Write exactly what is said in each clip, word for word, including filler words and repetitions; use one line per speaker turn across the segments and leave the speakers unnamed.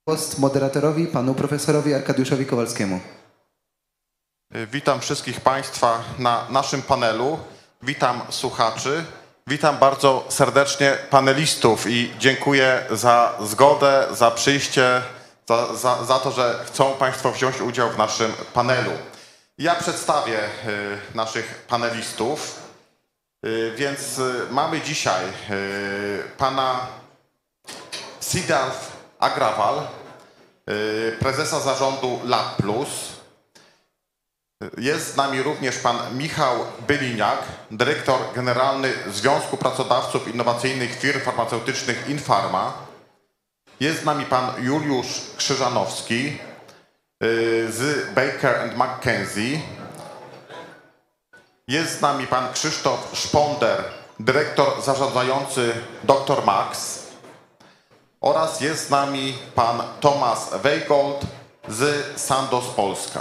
Głos moderatorowi, panu profesorowi Arkadiuszowi Kowalskiemu.
Witam wszystkich Państwa na naszym panelu. Witam słuchaczy. Witam bardzo serdecznie panelistów i dziękuję za zgodę, za przyjście, za, za, za to, że chcą Państwo wziąć udział w naszym panelu. Ja przedstawię y, naszych panelistów, y, więc y, mamy dzisiaj y, pana Siddharth Agrawal, y, prezesa zarządu LabPlus. Jest z nami również pan Michał Byliniak, dyrektor generalny Związku Pracodawców Innowacyjnych Firm Farmaceutycznych Infarma. Jest z nami pan Juliusz Krzyżanowski z Baker and McKenzie. Jest z nami pan Krzysztof Szponder, dyrektor zarządzający doktor Max. Oraz jest z nami pan Tomasz Weigold z Sandoz Polska.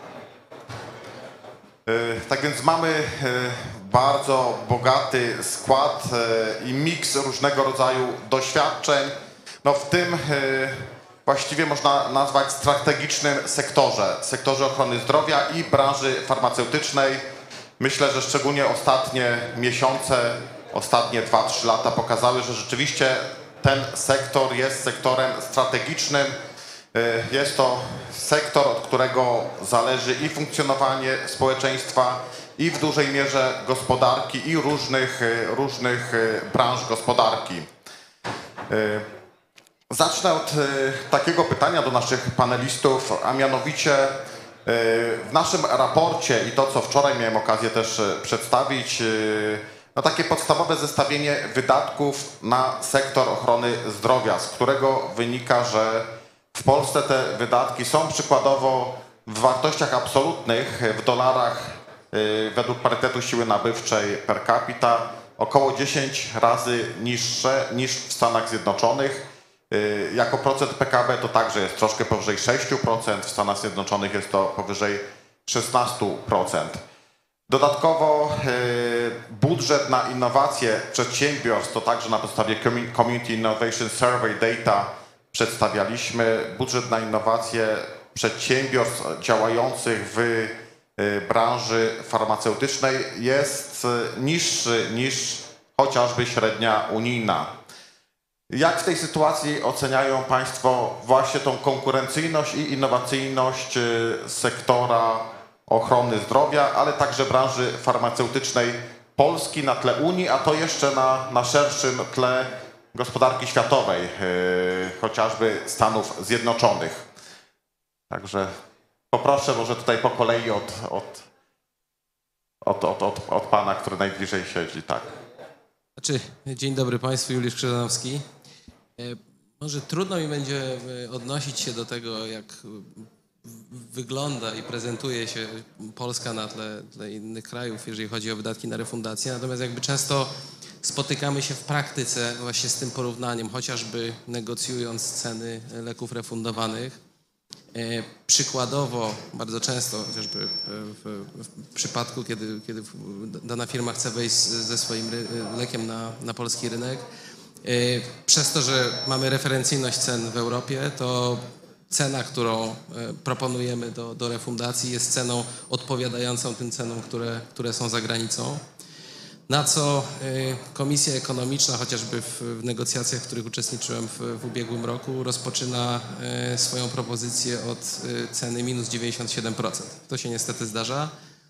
Tak więc mamy bardzo bogaty skład i miks różnego rodzaju doświadczeń. No w tym właściwie można nazwać strategicznym sektorze, sektorze ochrony zdrowia i branży farmaceutycznej. Myślę, że szczególnie ostatnie miesiące, ostatnie dwa trzy lata pokazały, że rzeczywiście ten sektor jest sektorem strategicznym. Jest to sektor, od którego zależy i funkcjonowanie społeczeństwa, i w dużej mierze gospodarki, i różnych, różnych branż gospodarki. Zacznę od takiego pytania do naszych panelistów, a mianowicie w naszym raporcie i to, co wczoraj miałem okazję też przedstawić, no takie podstawowe zestawienie wydatków na sektor ochrony zdrowia, z którego wynika, że w Polsce te wydatki są przykładowo w wartościach absolutnych, w dolarach według parytetu siły nabywczej per capita około dziesięć razy niższe niż w Stanach Zjednoczonych. Jako procent P K B to także jest troszkę powyżej sześć procent, w Stanach Zjednoczonych jest to powyżej szesnaście procent. Dodatkowo budżet na innowacje przedsiębiorstw, to także na podstawie Community Innovation Survey Data przedstawialiśmy, budżet na innowacje przedsiębiorstw działających w branży farmaceutycznej jest niższy niż chociażby średnia unijna. Jak w tej sytuacji oceniają Państwo właśnie tą konkurencyjność i innowacyjność sektora ochrony zdrowia, ale także branży farmaceutycznej Polski na tle Unii, a to jeszcze na, na szerszym tle gospodarki światowej, yy, chociażby Stanów Zjednoczonych. Także poproszę może tutaj po kolei od, od, od, od, od, od pana, który najbliżej siedzi. Tak.
Znaczy, dzień dobry Państwu, Juliusz Krzyżanowski. Może trudno mi będzie odnosić się do tego, jak wygląda i prezentuje się Polska na tle, tle innych krajów, jeżeli chodzi o wydatki na refundację. Natomiast jakby często spotykamy się w praktyce właśnie z tym porównaniem, chociażby negocjując ceny leków refundowanych. Przykładowo, bardzo często, chociażby w, w przypadku, kiedy, kiedy dana firma chce wejść ze swoim lekiem na, na polski rynek, przez to, że mamy referencyjność cen w Europie, to cena, którą proponujemy do, do refundacji, jest ceną odpowiadającą tym cenom, które, które są za granicą. Na co Komisja Ekonomiczna, chociażby w, w negocjacjach, w których uczestniczyłem w, w ubiegłym roku, rozpoczyna swoją propozycję od ceny minus dziewięćdziesiąt siedem procent. To się niestety zdarza.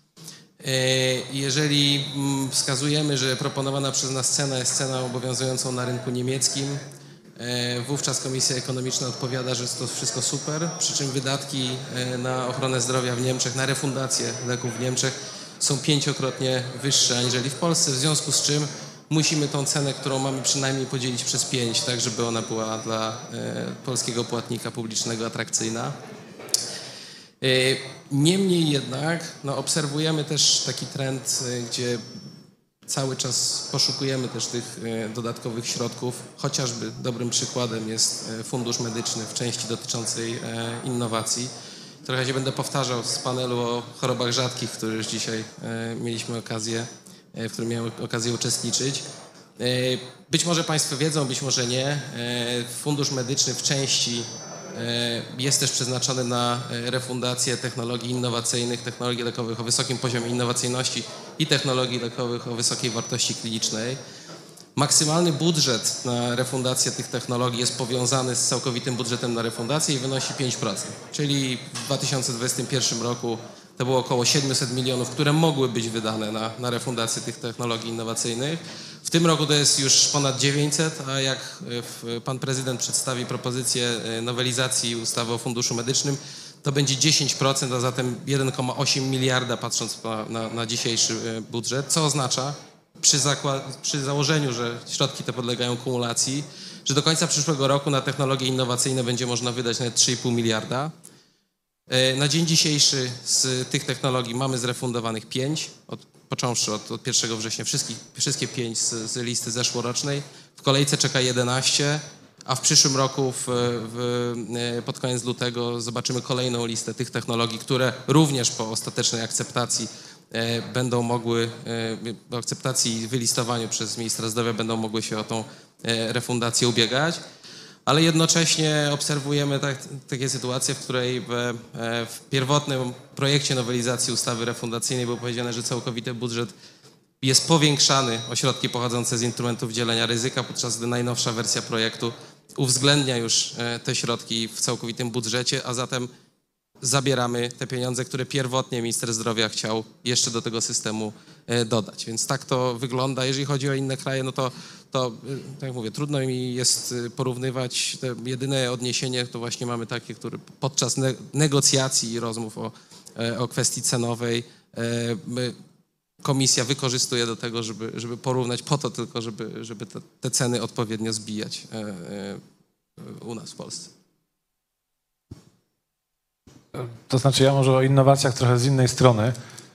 Jeżeli wskazujemy, że proponowana przez nas cena jest ceną obowiązującą na rynku niemieckim, wówczas Komisja Ekonomiczna odpowiada, że jest to wszystko super, przy czym wydatki na ochronę zdrowia w Niemczech, na refundację leków w Niemczech są pięciokrotnie wyższe aniżeli w Polsce, w związku z czym musimy tą cenę, którą mamy, przynajmniej podzielić przez pięć, tak żeby ona była dla polskiego płatnika publicznego atrakcyjna. Niemniej jednak no, obserwujemy też taki trend, gdzie cały czas poszukujemy też tych dodatkowych środków. Chociażby dobrym przykładem jest Fundusz Medyczny w części dotyczącej innowacji. Trochę się będę powtarzał z panelu o chorobach rzadkich, który już dzisiaj mieliśmy okazję, w którym miałem okazję uczestniczyć. Być może Państwo wiedzą, być może nie. Fundusz Medyczny w części jest też przeznaczony na refundację technologii innowacyjnych, technologii lekowych o wysokim poziomie innowacyjności i technologii lekowych o wysokiej wartości klinicznej. Maksymalny budżet na refundację tych technologii jest powiązany z całkowitym budżetem na refundację i wynosi pięć procent. Czyli w dwa tysiące dwudziestym pierwszym roku to było około siedemset milionów, które mogły być wydane na, na refundację tych technologii innowacyjnych. W tym roku to jest już ponad dziewięćset, a jak pan prezydent przedstawi propozycję nowelizacji ustawy o Funduszu Medycznym, to będzie dziesięć procent, a zatem jeden przecinek osiem miliarda patrząc na, na, na dzisiejszy budżet, co oznacza, Przy, przy założeniu, że środki te podlegają kumulacji, że do końca przyszłego roku na technologie innowacyjne będzie można wydać nawet trzy i pół miliarda. Na dzień dzisiejszy z tych technologii mamy zrefundowanych pięć, od, począwszy od, od pierwszego września, wszystkich, wszystkie pięć z, z listy zeszłorocznej. W kolejce czeka jedenaście, a w przyszłym roku w, w, pod koniec lutego zobaczymy kolejną listę tych technologii, które również po ostatecznej akceptacji będą mogły, po akceptacji i wylistowaniu przez ministra zdrowia będą mogły się o tą refundację ubiegać, ale jednocześnie obserwujemy tak, takie sytuacje, w której w, w pierwotnym projekcie nowelizacji ustawy refundacyjnej było powiedziane, że całkowity budżet jest powiększany o środki pochodzące z instrumentów dzielenia ryzyka, podczas gdy najnowsza wersja projektu uwzględnia już te środki w całkowitym budżecie, a zatem zabieramy te pieniądze, które pierwotnie minister zdrowia chciał jeszcze do tego systemu dodać. Więc tak to wygląda. Jeżeli chodzi o inne kraje, no to, to tak jak mówię, trudno mi jest porównywać. Te jedyne odniesienie to właśnie mamy takie, które podczas negocjacji i rozmów o, o kwestii cenowej komisja wykorzystuje do tego, żeby, żeby porównać po to tylko, żeby, żeby te, te ceny odpowiednio zbijać u nas w Polsce.
To znaczy ja może o innowacjach trochę z innej strony.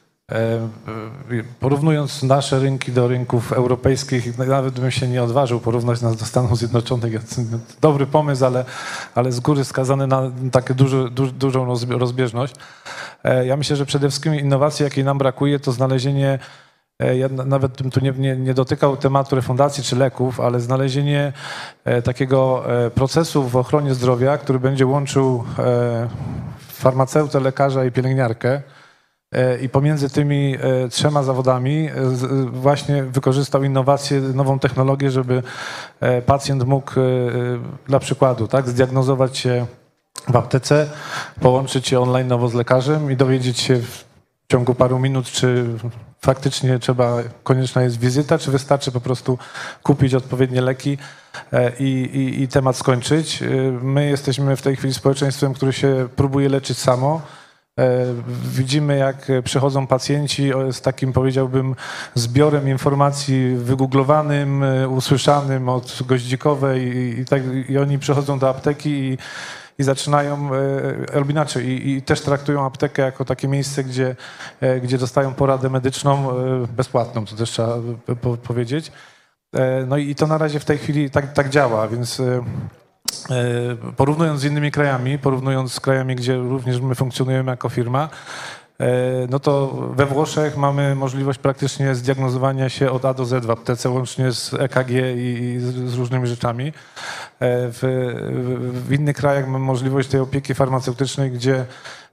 Porównując nasze rynki do rynków europejskich, nawet bym się nie odważył porównać nas do Stanów Zjednoczonych. Dobry pomysł, ale, ale z góry skazany na taką duży, du, dużą rozbieżność. Ja myślę, że przede wszystkim innowacji, jakiej nam brakuje, to znalezienie, ja nawet bym tu nie, nie, nie dotykał tematu refundacji czy leków, ale znalezienie takiego procesu w ochronie zdrowia, który będzie łączył farmaceutę, lekarza i pielęgniarkę i pomiędzy tymi trzema zawodami właśnie wykorzystał innowację, nową technologię, żeby pacjent mógł dla przykładu tak, zdiagnozować się w aptece, połączyć się online nowo z lekarzem i dowiedzieć się w ciągu paru minut, czy faktycznie trzeba, konieczna jest wizyta, czy wystarczy po prostu kupić odpowiednie leki i, i, i temat skończyć. My jesteśmy w tej chwili społeczeństwem, które się próbuje leczyć samo. Widzimy, jak przychodzą pacjenci z takim, powiedziałbym, zbiorem informacji wygooglowanym, usłyszanym od goździkowej i, i, tak, i oni przychodzą do apteki i i zaczynają, albo inaczej, i, i też traktują aptekę jako takie miejsce, gdzie, gdzie dostają poradę medyczną bezpłatną, to też trzeba po, powiedzieć. No i to na razie w tej chwili tak, tak działa, więc porównując z innymi krajami, porównując z krajami, gdzie również my funkcjonujemy jako firma, no to we Włoszech mamy możliwość praktycznie zdiagnozowania się od A do Z w aptece, łącznie z E K G i z różnymi rzeczami. W, w innych krajach mamy możliwość tej opieki farmaceutycznej, gdzie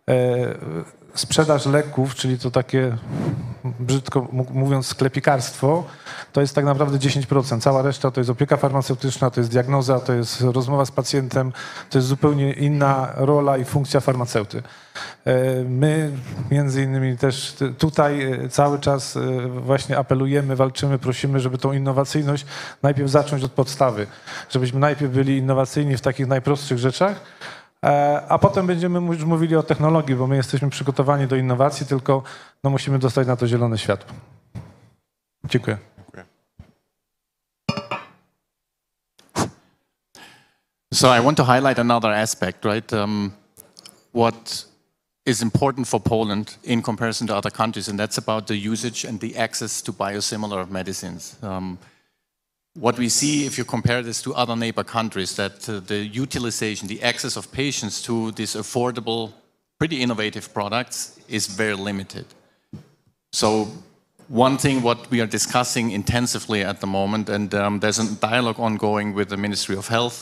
sprzedaż leków, czyli to takie, brzydko mówiąc, sklepikarstwo, to jest tak naprawdę dziesięć procent. Cała reszta to jest opieka farmaceutyczna, to jest diagnoza, to jest rozmowa z pacjentem, to jest zupełnie inna rola i funkcja farmaceuty. My między innymi też tutaj cały czas właśnie apelujemy, walczymy, prosimy, żeby tą innowacyjność najpierw zacząć od podstawy, żebyśmy najpierw byli innowacyjni w takich najprostszych rzeczach, a potem będziemy już mówili o technologii, bo my jesteśmy przygotowani do innowacji, tylko no, musimy dostać na to zielone światło. Dziękuję.
So I want to highlight another aspect, right? Um, what is important for Poland in comparison to other countries, and that's about the usage and the access to biosimilar medicines. Um, What we see, if you compare this to other neighbor countries, that uh, the utilization, the access of patients to these affordable, pretty innovative products is very limited. So one thing what we are discussing intensively at the moment, and um, there's a dialogue ongoing with the Ministry of Health,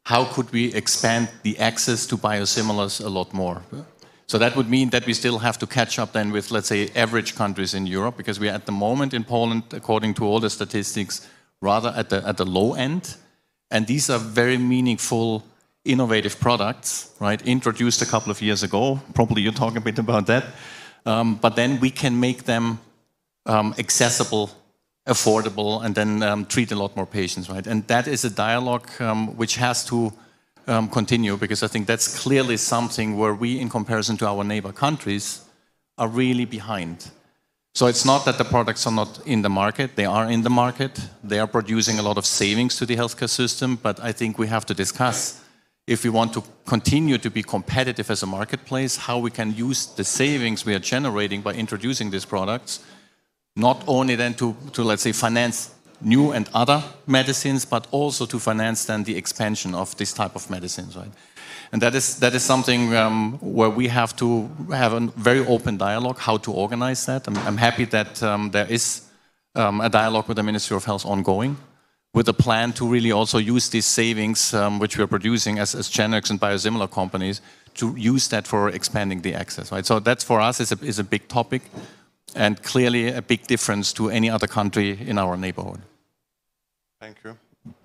how could we expand the access to biosimilars a lot more? So that would mean that we still have to catch up then with, let's say, average countries in Europe, because we are at the moment in Poland, according to all the statistics, rather at the, at the low end. And these are very meaningful, innovative products, right? Introduced a couple of years ago. Probably you talk a bit about that. Um, but then we can make them um, accessible, affordable, and then um, treat a lot more patients, right? And that is a dialogue um, which has to um, continue, because I think that's clearly something where we, in comparison to our neighbor countries, are really behind. So it's not that the products are not in the market. They are in the market. They are producing a lot of savings to the healthcare system, but I think we have to discuss, if we want to continue to be competitive as a marketplace, how we can use the savings we are generating by introducing these products, not only then to, to let's say, finance new and other medicines, but also to finance then the expansion of this type of medicines, right? And that is, that is something um, where we have to have a very open dialogue, how to organize that. I'm, I'm happy that um, there is um, a dialogue with the Ministry of Health ongoing, with a plan to really also use these savings um, which we are producing as, as generics and biosimilar companies, to use that for expanding the access, right? So that for us is a, is a big topic, and clearly a big difference to any other country in our neighborhood.
Thank you.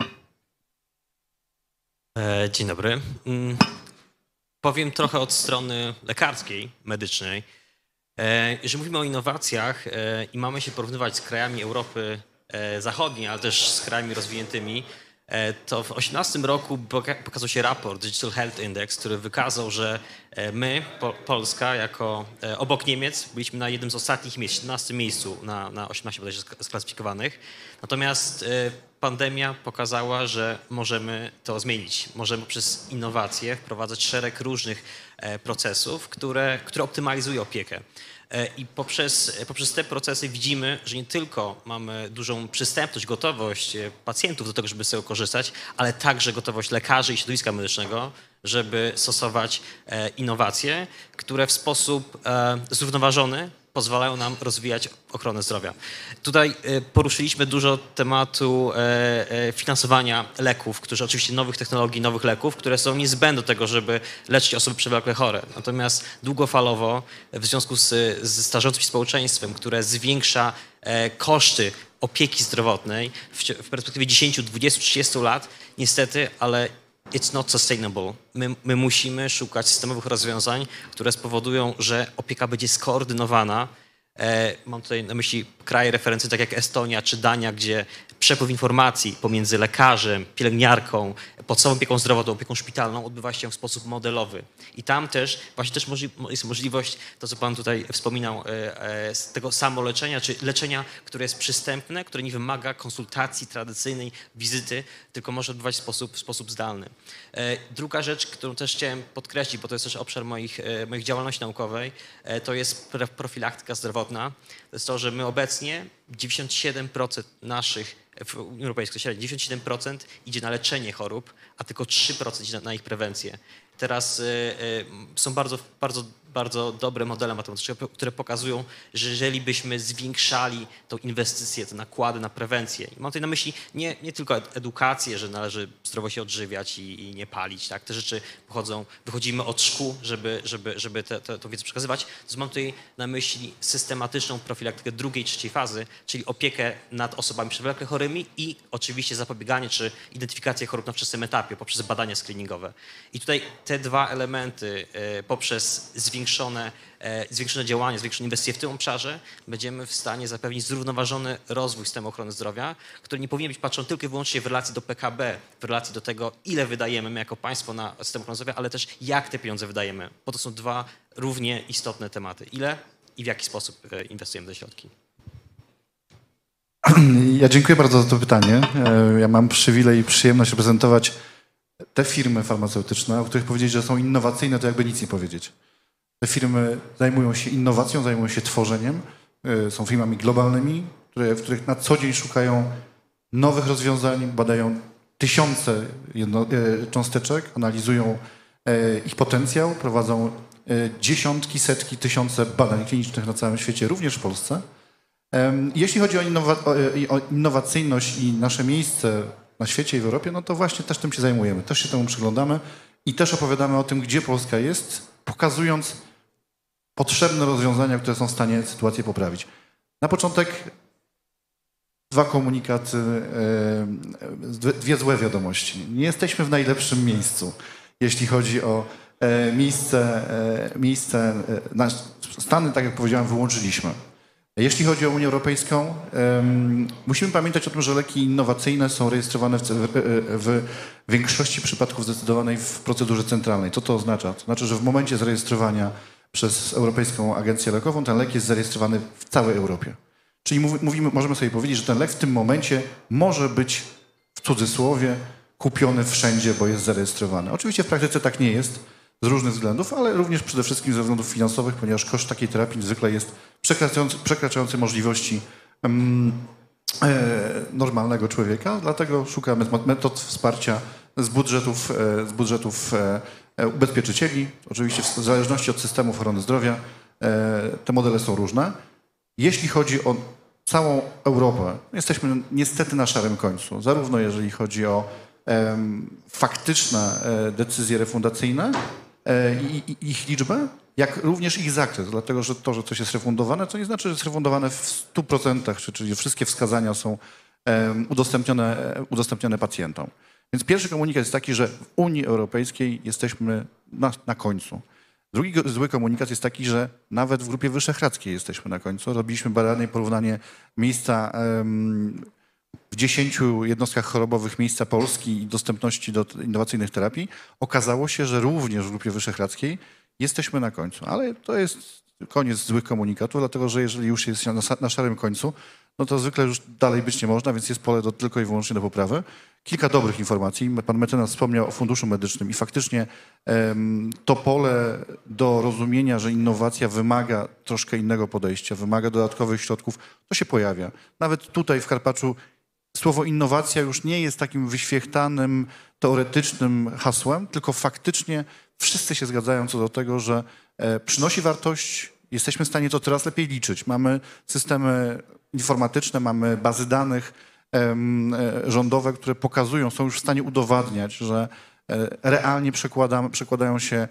Dzień dobry. Powiem trochę od strony lekarskiej, medycznej. Jeżeli mówimy o innowacjach i mamy się porównywać z krajami Europy Zachodniej, ale też z krajami rozwiniętymi, to w osiemnastym roku pokazał się raport Digital Health Index, który wykazał, że my, Polska, jako obok Niemiec, byliśmy na jednym z ostatnich miejsc, siedemnastym miejscu na, na osiemnaście bodajże sklasyfikowanych. Natomiast pandemia pokazała, że możemy to zmienić. Możemy przez innowacje wprowadzać szereg różnych procesów, które, które optymalizują opiekę. I poprzez, poprzez te procesy widzimy, że nie tylko mamy dużą przystępność, gotowość pacjentów do tego, żeby z tego korzystać, ale także gotowość lekarzy i środowiska medycznego, żeby stosować innowacje, które w sposób zrównoważony pozwalają nam rozwijać ochronę zdrowia. Tutaj poruszyliśmy dużo tematu finansowania leków, które oczywiście nowych technologii, nowych leków, które są niezbędne do tego, żeby leczyć osoby przewlekle chore. Natomiast długofalowo w związku z, z starzejącym się społeczeństwem, które zwiększa koszty opieki zdrowotnej w, w perspektywie dziesięć, dwadzieścia, trzydzieści lat, niestety, ale it's not sustainable. My, my musimy szukać systemowych rozwiązań, które spowodują, że opieka będzie skoordynowana. E, mam tutaj na myśli kraje referencyjne, tak jak Estonia czy Dania, gdzie przepływ informacji pomiędzy lekarzem, pielęgniarką, podstawową opieką zdrowotną, opieką szpitalną odbywa się w sposób modelowy. I tam też właśnie też możli jest możliwość, to co Pan tutaj wspominał, e, e, z tego samoleczenia, czy leczenia, które jest przystępne, które nie wymaga konsultacji tradycyjnej, wizyty, tylko może odbywać w sposób, w sposób zdalny. E, druga rzecz, którą też chciałem podkreślić, bo to jest też obszar moich, e, moich działalności naukowej, e, to jest profilaktyka zdrowotna. To jest to, że my obecnie dziewięćdziesiąt siedem procent naszych w Unii Europejskiej średnio dziewięćdziesiąt siedem procent idzie na leczenie chorób, a tylko trzy procent idzie na, na ich prewencję. Teraz y, y, są bardzo, bardzo, bardzo dobre modele matematyczne, które pokazują, że jeżeli byśmy zwiększali tą inwestycję, te nakłady na prewencję, i mam tutaj na myśli nie, nie tylko edukację, że należy zdrowo się odżywiać i, i nie palić, tak? Te rzeczy pochodzą, wychodzimy od szkół, żeby, żeby, żeby tę te, te, wiedzę przekazywać, to mam tutaj na myśli systematyczną profilaktykę drugiej, trzeciej fazy, czyli opiekę nad osobami przewlekle chorymi i oczywiście zapobieganie czy identyfikację chorób na wczesnym etapie poprzez badania screeningowe. I tutaj te dwa elementy y, poprzez zwiększone, y, zwiększone działania, zwiększone inwestycje w tym obszarze będziemy w stanie zapewnić zrównoważony rozwój systemu ochrony zdrowia, który nie powinien być patrzony tylko i wyłącznie w relacji do P K B, w relacji do tego, ile wydajemy my jako państwo na system ochrony zdrowia, ale też jak te pieniądze wydajemy, bo to są dwa równie istotne tematy. Ile i w jaki sposób y, inwestujemy te środki.
Ja dziękuję bardzo za to pytanie. Ja mam przywilej i przyjemność reprezentować te firmy farmaceutyczne, o których powiedzieć, że są innowacyjne, to jakby nic nie powiedzieć. Te firmy zajmują się innowacją, zajmują się tworzeniem, są firmami globalnymi, które, w których na co dzień szukają nowych rozwiązań, badają tysiące jedno, cząsteczek, analizują ich potencjał, prowadzą dziesiątki, setki, tysiące badań klinicznych na całym świecie, również w Polsce. Jeśli chodzi o, innowa o innowacyjność i nasze miejsce na świecie i w Europie, no to właśnie też tym się zajmujemy, też się temu przyglądamy i też opowiadamy o tym, gdzie Polska jest, pokazując potrzebne rozwiązania, które są w stanie sytuację poprawić. Na początek dwa komunikaty, e, dwie złe wiadomości. Nie jesteśmy w najlepszym miejscu, jeśli chodzi o e, miejsce, e, miejsce e, na Stany, tak jak powiedziałem, wyłączyliśmy. Jeśli chodzi o Unię Europejską, um, musimy pamiętać o tym, że leki innowacyjne są rejestrowane w, w, w większości przypadków zdecydowanej w procedurze centralnej. Co to oznacza? To znaczy, że w momencie zarejestrowania przez Europejską Agencję Lekową ten lek jest zarejestrowany w całej Europie. Czyli mówimy, możemy sobie powiedzieć, że ten lek w tym momencie może być w cudzysłowie kupiony wszędzie, bo jest zarejestrowany. Oczywiście w praktyce tak nie jest z różnych względów, ale również przede wszystkim ze względów finansowych, ponieważ koszt takiej terapii zwykle jest przekraczający, przekraczający możliwości um, e, normalnego człowieka, dlatego szukamy metod wsparcia z budżetów, e, z budżetów e, ubezpieczycieli. Oczywiście w zależności od systemu ochrony zdrowia e, te modele są różne. Jeśli chodzi o całą Europę, jesteśmy niestety na szarym końcu, zarówno jeżeli chodzi o e, faktyczne e, decyzje refundacyjne e, i, i ich liczbę, jak również ich zakres, dlatego że to, że coś jest refundowane, to nie znaczy, że jest refundowane w stu procentach, czyli wszystkie wskazania są e, udostępnione, udostępnione pacjentom. Więc pierwszy komunikat jest taki, że w Unii Europejskiej jesteśmy na, na końcu. Drugi zły komunikat jest taki, że nawet w Grupie Wyszehradzkiej jesteśmy na końcu. Robiliśmy badanie, porównanie miejsca um, w dziesięciu jednostkach chorobowych miejsca Polski i dostępności do innowacyjnych terapii. Okazało się, że również w Grupie Wyszehradzkiej jesteśmy na końcu. Ale to jest koniec złych komunikatów, dlatego że jeżeli już jest na, na szarym końcu, no to zwykle już dalej być nie można, więc jest pole do, tylko i wyłącznie do poprawy. Kilka dobrych informacji. Pan mecenas wspomniał o Funduszu Medycznym i faktycznie um, to pole do rozumienia, że innowacja wymaga troszkę innego podejścia, wymaga dodatkowych środków, to się pojawia. Nawet tutaj w Karpaczu słowo innowacja już nie jest takim wyświechtanym, teoretycznym hasłem, tylko faktycznie wszyscy się zgadzają co do tego, że e, przynosi wartość, jesteśmy w stanie to coraz lepiej liczyć. Mamy systemy informatyczne, mamy bazy danych e, e, rządowe, które pokazują, są już w stanie udowadniać, że e, realnie przekładamy, przekładają się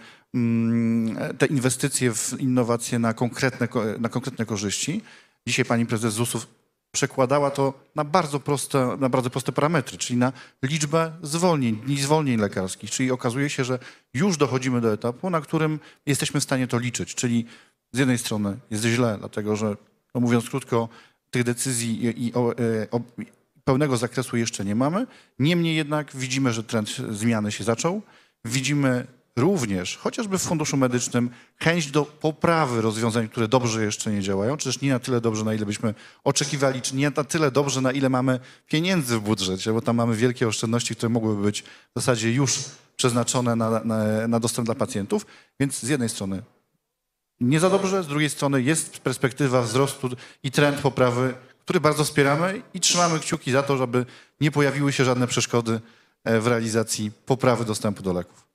mm, te inwestycje w innowacje na konkretne, na konkretne korzyści. Dzisiaj pani prezes ZUS-ów przekładała to na bardzo proste, na bardzo proste parametry, czyli na liczbę zwolnień, dni zwolnień lekarskich. Czyli okazuje się, że już dochodzimy do etapu, na którym jesteśmy w stanie to liczyć. Czyli z jednej strony jest źle, dlatego że, no mówiąc krótko, tych decyzji i, i o, o, pełnego zakresu jeszcze nie mamy. Niemniej jednak widzimy, że trend zmiany się zaczął. Widzimy również, chociażby w Funduszu Medycznym, chęć do poprawy rozwiązań, które dobrze jeszcze nie działają, czy też nie na tyle dobrze, na ile byśmy oczekiwali, czy nie na tyle dobrze, na ile mamy pieniędzy w budżecie, bo tam mamy wielkie oszczędności, które mogłyby być w zasadzie już przeznaczone na, na, na dostęp dla pacjentów. Więc z jednej strony nie za dobrze, z drugiej strony jest perspektywa wzrostu i trend poprawy, który bardzo wspieramy i trzymamy kciuki za to, żeby nie pojawiły się żadne przeszkody w realizacji poprawy dostępu do leków.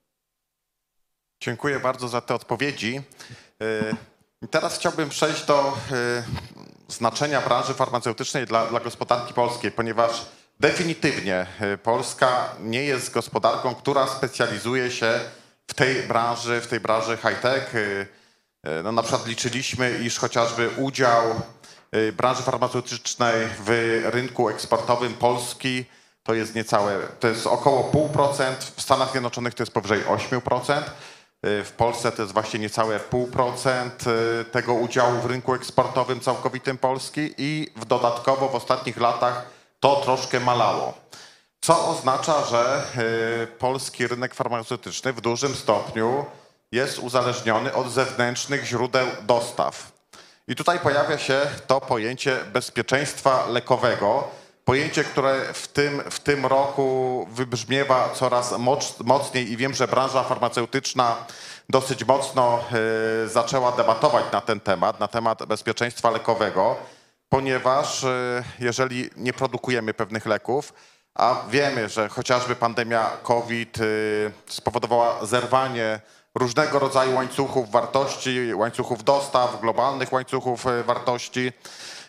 Dziękuję bardzo za te odpowiedzi. Teraz chciałbym przejść do znaczenia branży farmaceutycznej dla, dla gospodarki polskiej, ponieważ definitywnie Polska nie jest gospodarką, która specjalizuje się w tej branży, w tej branży high-tech. No, na przykład liczyliśmy, iż chociażby udział branży farmaceutycznej w rynku eksportowym Polski to jest niecałe, to jest około pół procent, w Stanach Zjednoczonych to jest powyżej osiem procent. W Polsce to jest właśnie niecałe pół procent tego udziału w rynku eksportowym całkowitym Polski i w dodatkowo w ostatnich latach to troszkę malało. Co oznacza, że polski rynek farmaceutyczny w dużym stopniu jest uzależniony od zewnętrznych źródeł dostaw. I tutaj pojawia się to pojęcie bezpieczeństwa lekowego, pojęcie, które w tym, w tym roku wybrzmiewa coraz moc, mocniej i wiem, że branża farmaceutyczna dosyć mocno y, zaczęła debatować na ten temat, na temat bezpieczeństwa lekowego, ponieważ y, jeżeli nie produkujemy pewnych leków, a wiemy, że chociażby pandemia COVID y, spowodowała zerwanie różnego rodzaju łańcuchów wartości, łańcuchów dostaw, globalnych łańcuchów y, wartości,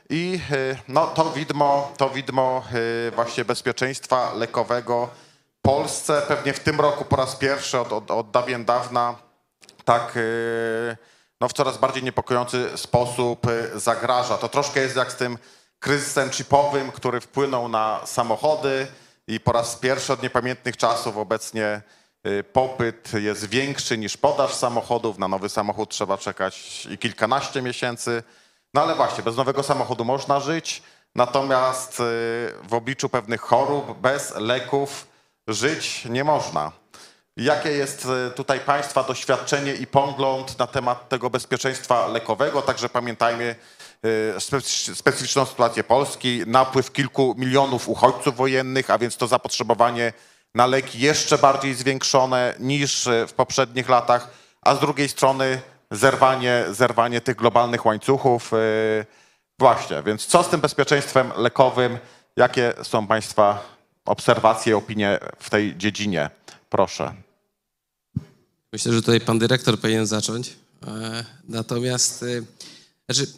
I y, no, to widmo, to widmo y, właśnie bezpieczeństwa lekowego w Polsce pewnie w tym roku po raz pierwszy od, od, od dawien dawna tak y, no, w coraz bardziej niepokojący sposób y, zagraża. To troszkę jest jak z tym kryzysem chipowym, który wpłynął na samochody i po raz pierwszy od niepamiętnych czasów obecnie y, popyt jest większy niż podaż samochodów. Na nowy samochód trzeba czekać i kilkanaście miesięcy. No ale właśnie, bez nowego samochodu można żyć, natomiast y, w obliczu pewnych chorób bez leków żyć nie można. Jakie jest tutaj Państwa doświadczenie i pogląd na temat tego bezpieczeństwa lekowego? Także pamiętajmy specyficzną sytuację Polski, napływ kilku milionów uchodźców wojennych, a więc to zapotrzebowanie na leki jeszcze bardziej zwiększone niż w poprzednich latach, a z drugiej strony zerwanie, zerwanie tych globalnych łańcuchów. Właśnie, więc co z tym bezpieczeństwem lekowym? Jakie są Państwa obserwacje, opinie w tej dziedzinie? Proszę.
Myślę, że tutaj pan dyrektor powinien zacząć. Natomiast znaczy,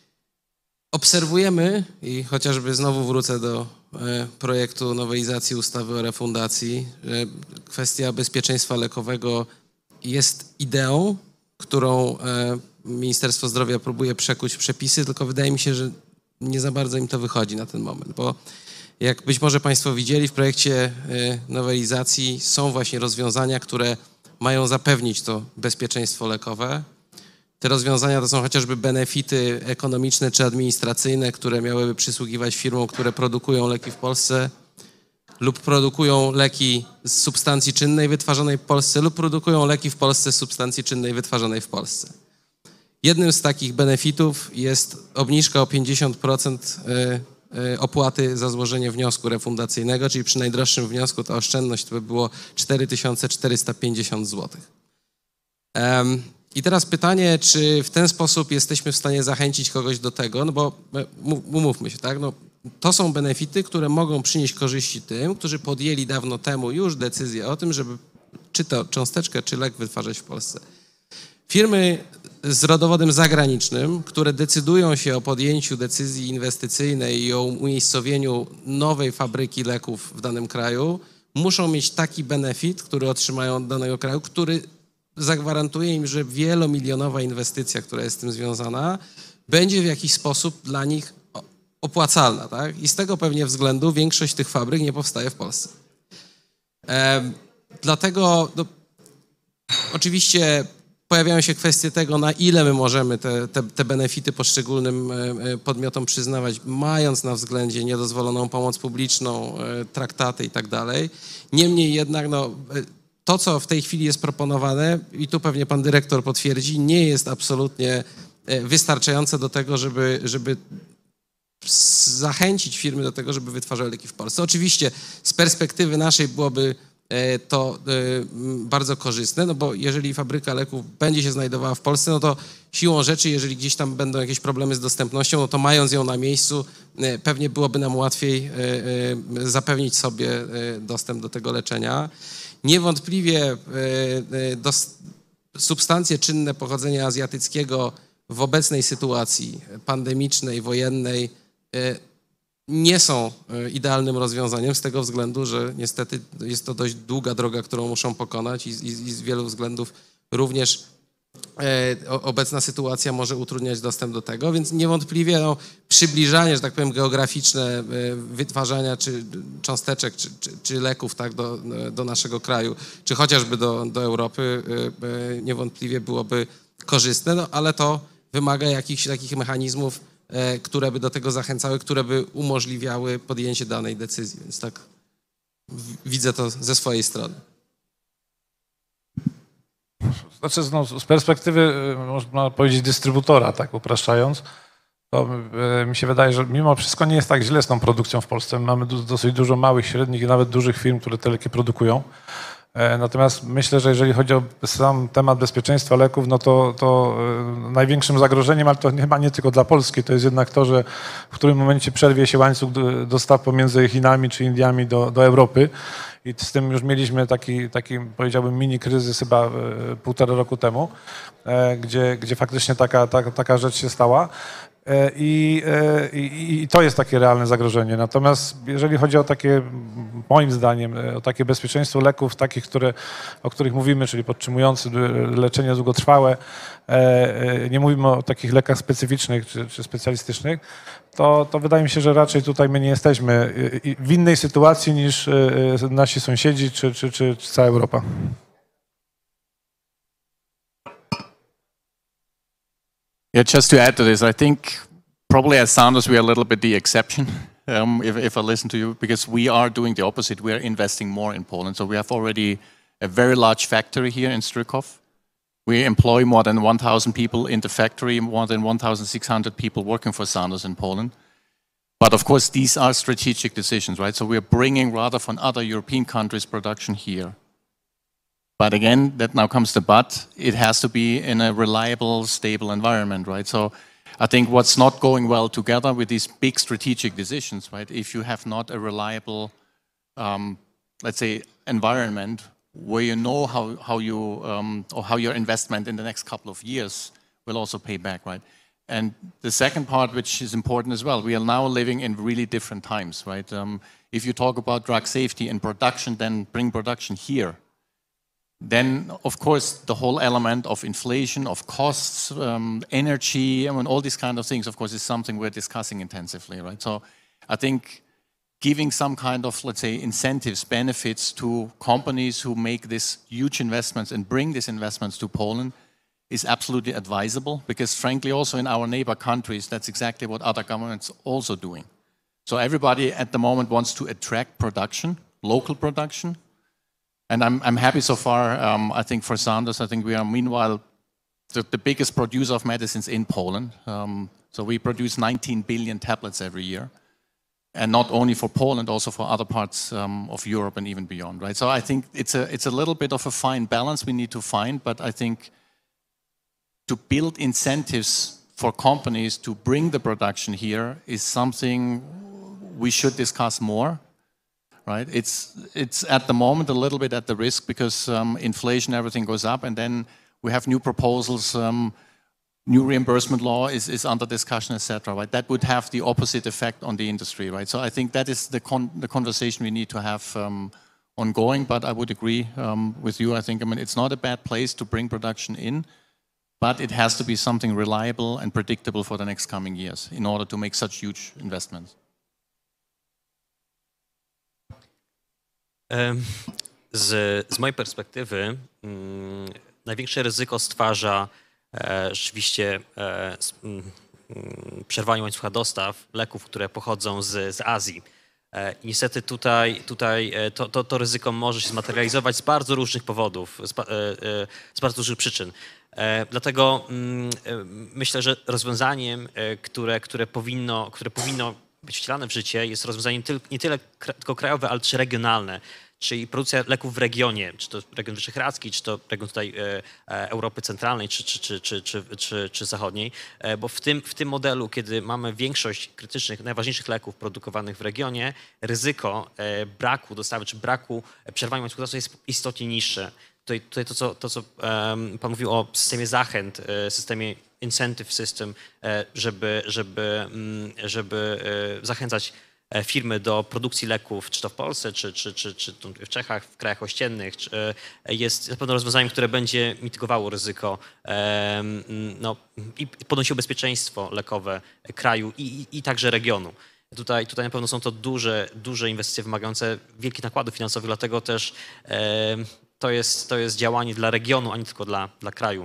obserwujemy i chociażby znowu wrócę do projektu nowelizacji ustawy o refundacji, że kwestia bezpieczeństwa lekowego jest ideą, którą Ministerstwo Zdrowia próbuje przekuć w przepisy, tylko wydaje mi się, że nie za bardzo im to wychodzi na ten moment, bo jak być może Państwo widzieli, w projekcie nowelizacji są właśnie rozwiązania, które mają zapewnić to bezpieczeństwo lekowe. Te rozwiązania to są chociażby benefity ekonomiczne czy administracyjne, które miałyby przysługiwać firmom, które produkują leki w Polsce lub produkują leki z substancji czynnej wytwarzanej w Polsce lub produkują leki w Polsce z substancji czynnej wytwarzanej w Polsce. Jednym z takich benefitów jest obniżka o pięćdziesiąt procent opłaty za złożenie wniosku refundacyjnego, czyli przy najdroższym wniosku ta oszczędność to by było cztery tysiące czterysta pięćdziesiąt złotych. Um, I teraz pytanie, czy w ten sposób jesteśmy w stanie zachęcić kogoś do tego, no bo umówmy się, tak, no, to są benefity, które mogą przynieść korzyści tym, którzy podjęli dawno temu już decyzję o tym, żeby czy to cząsteczkę, czy lek wytwarzać w Polsce. Firmy z rodowodem zagranicznym, które decydują się o podjęciu decyzji inwestycyjnej i o umiejscowieniu nowej fabryki leków w danym kraju, muszą mieć taki benefit, który otrzymają od danego kraju, który zagwarantuje im, że wielomilionowa inwestycja, która jest z tym związana, będzie w jakiś sposób dla nich opłacalna. Tak? I z tego pewnie względu większość tych fabryk nie powstaje w Polsce. E, dlatego no, oczywiście pojawiają się kwestie tego, na ile my możemy te, te, te benefity poszczególnym podmiotom przyznawać, mając na względzie niedozwoloną pomoc publiczną, traktaty i tak dalej. Niemniej jednak no, to, co w tej chwili jest proponowane, i tu pewnie pan dyrektor potwierdzi, nie jest absolutnie wystarczające do tego, żeby, żeby zachęcić firmy do tego, żeby wytwarzały leki w Polsce. Oczywiście z perspektywy naszej byłoby to bardzo korzystne, no bo jeżeli fabryka leków będzie się znajdowała w Polsce, no to siłą rzeczy, jeżeli gdzieś tam będą jakieś problemy z dostępnością, no to mając ją na miejscu, pewnie byłoby nam łatwiej zapewnić sobie dostęp do tego leczenia. Niewątpliwie substancje czynne pochodzenia azjatyckiego w obecnej sytuacji pandemicznej, wojennej nie są idealnym rozwiązaniem z tego względu, że niestety jest to dość długa droga, którą muszą pokonać i, i, i z wielu względów również e, obecna sytuacja może utrudniać dostęp do tego, więc niewątpliwie no, przybliżanie, że tak powiem, geograficzne e, wytwarzania czy cząsteczek, czy, czy, czy leków tak, do, do naszego kraju, czy chociażby do, do Europy e, e, niewątpliwie byłoby korzystne, no, ale to wymaga jakichś takich mechanizmów, które by do tego zachęcały, które by umożliwiały podjęcie danej decyzji. Więc tak widzę to ze swojej strony.
Znaczy, no, z perspektywy, można powiedzieć, dystrybutora, tak upraszczając, to mi się wydaje, że mimo wszystko nie jest tak źle z tą produkcją w Polsce. Mamy dosyć dużo małych, średnich i nawet dużych firm, które te leki produkują. Natomiast myślę, że jeżeli chodzi o sam temat bezpieczeństwa leków, no to, to największym zagrożeniem, ale to chyba nie tylko dla Polski, to jest jednak to, że w którym momencie przerwie się łańcuch dostaw pomiędzy Chinami czy Indiami do, do Europy. I z tym już mieliśmy taki, taki powiedziałbym, mini kryzys chyba półtora roku temu, gdzie, gdzie faktycznie taka, taka, taka rzecz się stała. I, i, I to jest takie realne zagrożenie. Natomiast jeżeli chodzi o takie, moim zdaniem, o takie bezpieczeństwo leków, takich, które, o których mówimy, czyli podtrzymujące leczenie długotrwałe, nie mówimy o takich lekach specyficznych czy, czy specjalistycznych, to, to wydaje mi się, że raczej tutaj my nie jesteśmy w innej sytuacji niż nasi sąsiedzi czy, czy, czy, czy cała Europa.
Yeah, just to add to this, I think probably as Sounders we are a little bit the exception, um, if, if I listen to you, because we are doing the opposite. We are investing more in Poland. So we have already a very large factory here in Stryków. We employ more than one thousand people in the factory, more than one thousand six hundred people working for Sounders in Poland. But of course, these are strategic decisions, right? So we're bringing rather from other European countries production here. But again, that now comes the but. It has to be in a reliable, stable environment, right? So I think what's not going well together with these big strategic decisions, right? If you have not a reliable, um, let's say, environment where you know how, how you, um, or how your investment in the next couple of years will also pay back, right? And the second part, which is important as well, we are now living in really different times, right? Um, if you talk about drug safety and production, then bring production here. Then, of course, the whole element of inflation, of costs, um, energy, I mean, all these kind of things, of course, is something we're discussing intensively, right? So I think giving some kind of, let's say, incentives, benefits to companies who make these huge investments and bring these investments to Poland is absolutely advisable, because frankly, also in our neighbor countries, that's exactly what other governments also doing. So everybody at the moment wants to attract production, local production. And I'm, I'm happy so far, um, I think for Sandoz, I think we are meanwhile the, the biggest producer of medicines in Poland. Um, so we produce nineteen billion tablets every year. And not only for Poland, also for other parts um, of Europe and even beyond, right? So I think it's a, it's a little bit of a fine balance we need to find, but I think to build incentives for companies to bring the production here is something we should discuss more. Right? It's, it's at the moment a little bit at the risk, because um, inflation, everything goes up, and then we have new proposals, um, new reimbursement law is, is under discussion, et cetera. Right? That would have the opposite effect on the industry. Right? So I think that is the, con the conversation we need to have um, ongoing, but I would agree um, with you. I think I mean, it's not a bad place to bring production in, but it has to be something reliable and predictable for the next coming years in order to make such huge investments.
Z, z mojej perspektywy mm, największe ryzyko stwarza e, rzeczywiście e, s, mm, przerwanie łańcucha dostaw leków, które pochodzą z, z Azji. E, i niestety tutaj, tutaj e, to, to, to ryzyko może się zmaterializować z bardzo różnych powodów, z, e, e, z bardzo różnych przyczyn. E, dlatego mm, e, myślę, że rozwiązaniem, e, które, które, powinno, które powinno być wcielane w życie, jest rozwiązanie tyl, nie tyle kra, tylko krajowe, ale też regionalne, czyli produkcja leków w regionie, czy to region wyszehradzki, czy to region tutaj e, Europy Centralnej, czy, czy, czy, czy, czy, czy, czy Zachodniej, e, bo w tym, w tym modelu, kiedy mamy większość krytycznych, najważniejszych leków produkowanych w regionie, ryzyko e, braku dostawy, czy braku przerwania łańcucha dostaw jest istotnie niższe. Tutaj, tutaj to, co, to, co um, Pan mówił o systemie zachęt, e, systemie incentive system, żeby, żeby, żeby zachęcać firmy do produkcji leków, czy to w Polsce, czy, czy, czy, czy w Czechach, w krajach ościennych, jest na pewno rozwiązaniem, które będzie mitygowało ryzyko no, i podnosiło bezpieczeństwo lekowe kraju i, i, i także regionu. Tutaj, tutaj na pewno są to duże, duże inwestycje wymagające wielkich nakładów finansowych, dlatego też to jest, to jest działanie dla regionu, a nie tylko dla, dla kraju.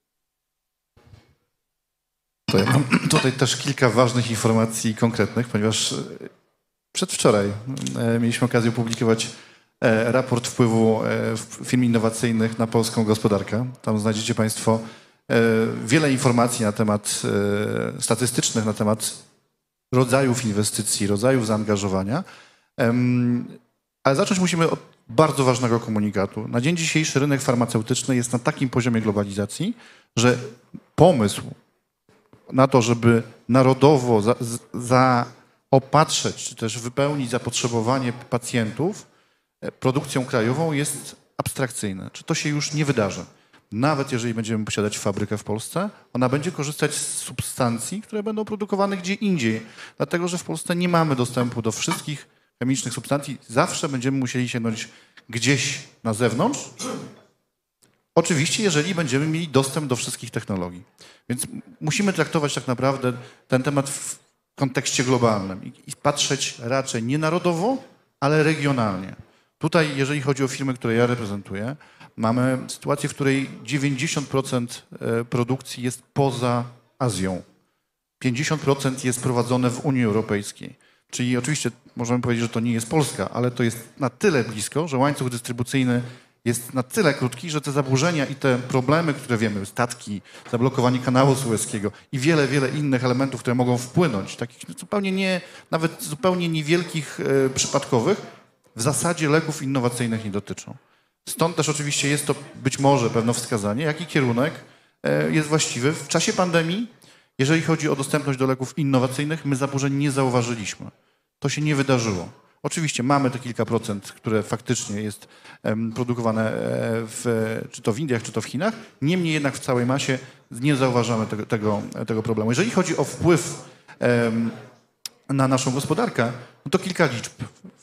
To ja mam tutaj też kilka ważnych informacji konkretnych, ponieważ przedwczoraj mieliśmy okazję opublikować raport wpływu firm innowacyjnych na polską gospodarkę. Tam znajdziecie Państwo wiele informacji na temat statystycznych, na temat rodzajów inwestycji, rodzajów zaangażowania. Ale zacząć musimy od bardzo ważnego komunikatu. Na dzień dzisiejszy rynek farmaceutyczny jest na takim poziomie globalizacji, że pomysł na to, żeby narodowo za, zaopatrzeć, czy też wypełnić zapotrzebowanie pacjentów produkcją krajową, jest abstrakcyjne. Czy to się już nie wydarzy? nawet jeżeli będziemy posiadać fabrykę w Polsce, ona będzie korzystać z substancji, które będą produkowane gdzie indziej, dlatego że w Polsce nie mamy dostępu do wszystkich chemicznych substancji. Zawsze będziemy musieli sięgnąć gdzieś na zewnątrz. Oczywiście, jeżeli będziemy mieli dostęp do wszystkich technologii. Więc musimy traktować tak naprawdę ten temat w kontekście globalnym i, i patrzeć raczej nie narodowo, ale regionalnie. Tutaj, jeżeli chodzi o firmy, które ja reprezentuję, mamy sytuację, w której dziewięćdziesiąt procent produkcji jest poza Azją. pięćdziesiąt procent jest prowadzone w Unii Europejskiej. Czyli oczywiście możemy powiedzieć, że to nie jest Polska, ale to jest na tyle blisko, że łańcuch dystrybucyjny jest na tyle krótki, że te zaburzenia i te problemy, które wiemy, statki, zablokowanie kanału sueskiego i wiele, wiele innych elementów, które mogą wpłynąć, takich zupełnie nie, nawet zupełnie niewielkich, e, przypadkowych, w zasadzie leków innowacyjnych nie dotyczą. Stąd też oczywiście jest to być może pewne wskazanie, jaki kierunek e, jest właściwy. W czasie pandemii, jeżeli chodzi o dostępność do leków innowacyjnych, my zaburzeń nie zauważyliśmy. To się nie wydarzyło. Oczywiście mamy te kilka procent, które faktycznie jest um, produkowane w, czy to w Indiach, czy to w Chinach. Niemniej jednak w całej masie nie zauważamy tego, tego, tego problemu. Jeżeli chodzi o wpływ um, na naszą gospodarkę, no to kilka liczb.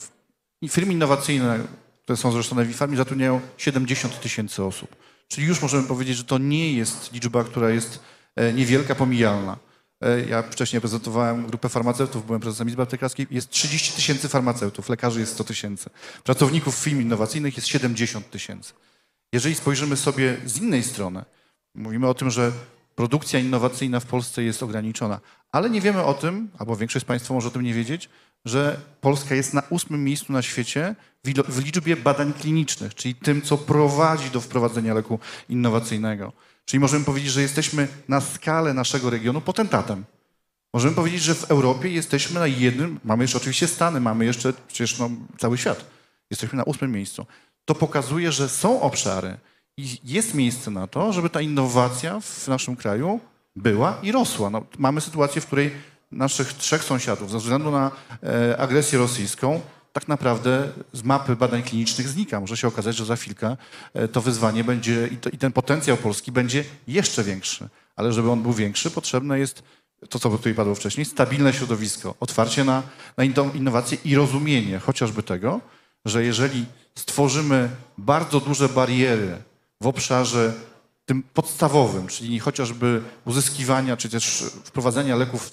Firmy innowacyjne, które są zrzeszone w IFARMie, zatrudniają siedemdziesiąt tysięcy osób. Czyli już możemy powiedzieć, że to nie jest liczba, która jest niewielka, pomijalna. Ja wcześniej prezentowałem grupę farmaceutów, byłem prezesem Izby Aptekarskiej, jest trzydzieści tysięcy farmaceutów, lekarzy jest sto tysięcy. Pracowników firm innowacyjnych jest siedemdziesiąt tysięcy. Jeżeli spojrzymy sobie z innej strony, mówimy o tym, że produkcja innowacyjna w Polsce jest ograniczona, ale nie wiemy o tym, albo większość z Państwa może o tym nie wiedzieć, że Polska jest na ósmym miejscu na świecie w liczbie badań klinicznych, czyli tym, co prowadzi do wprowadzenia leku innowacyjnego. Czyli możemy powiedzieć, że jesteśmy na skalę naszego regionu potentatem. Możemy powiedzieć, że w Europie jesteśmy na jednym, mamy jeszcze oczywiście Stany, mamy jeszcze przecież no, cały świat. Jesteśmy na ósmym miejscu. To pokazuje, że są obszary i jest miejsce na to, żeby ta innowacja w naszym kraju była i rosła. No, mamy sytuację, w której naszych trzech sąsiadów ze względu na e, agresję rosyjską tak naprawdę z mapy badań klinicznych znika. Może się okazać, że za chwilkę to wyzwanie będzie i, to, i ten potencjał Polski będzie jeszcze większy. Ale żeby on był większy, potrzebne jest to, co tutaj padło wcześniej, stabilne środowisko, otwarcie na, na innowacje i rozumienie chociażby tego, że jeżeli stworzymy bardzo duże bariery w obszarze tym podstawowym, czyli chociażby uzyskiwania, czy też wprowadzenia leków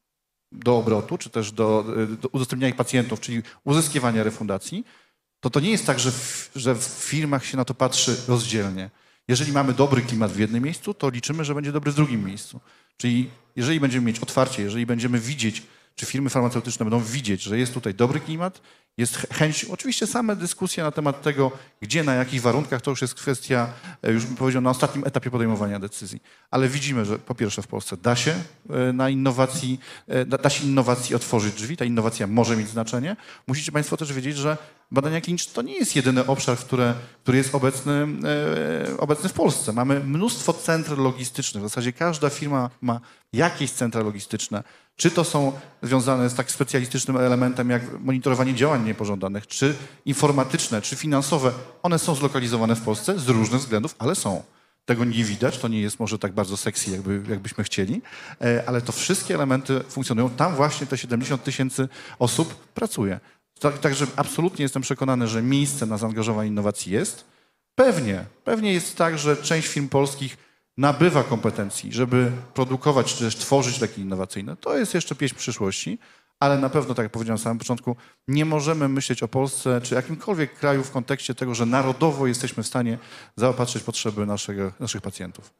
do obrotu, czy też do, do udostępniania pacjentów, czyli uzyskiwania refundacji, to to nie jest tak, że w, że w firmach się na to patrzy rozdzielnie. Jeżeli mamy dobry klimat w jednym miejscu, to liczymy, że będzie dobry w drugim miejscu. Czyli jeżeli będziemy mieć otwarcie, jeżeli będziemy widzieć, czy firmy farmaceutyczne będą widzieć, że jest tutaj dobry klimat, jest chęć, oczywiście same dyskusje na temat tego, gdzie, na jakich warunkach, to już jest kwestia, już bym powiedział, na ostatnim etapie podejmowania decyzji. Ale widzimy, że po pierwsze w Polsce da się na innowacji, da, da się innowacji otworzyć drzwi, ta innowacja może mieć znaczenie. Musicie Państwo też wiedzieć, że badania kliniczne to nie jest jedyny obszar, które, który jest obecny, e, obecny w Polsce. Mamy mnóstwo centr logistycznych. W zasadzie każda firma ma jakieś centra logistyczne. Czy to są związane z tak specjalistycznym elementem jak monitorowanie działań niepożądanych, czy informatyczne, czy finansowe. One są zlokalizowane w Polsce z różnych względów, ale są. Tego nie widać, to nie jest może tak bardzo sexy, jakby, jakbyśmy chcieli, ale to wszystkie elementy funkcjonują. Tam właśnie te siedemdziesiąt tysięcy osób pracuje. Także absolutnie jestem przekonany, że miejsce na zaangażowanie innowacji jest. Pewnie, pewnie jest tak, że część firm polskich nabywa kompetencji, żeby produkować czy też tworzyć leki innowacyjne. To jest jeszcze pieśń przyszłości, ale na pewno, tak jak powiedziałem na samym początku, nie możemy myśleć o Polsce czy jakimkolwiek kraju w kontekście tego, że narodowo jesteśmy w stanie zaopatrzyć potrzeby naszego, naszych pacjentów.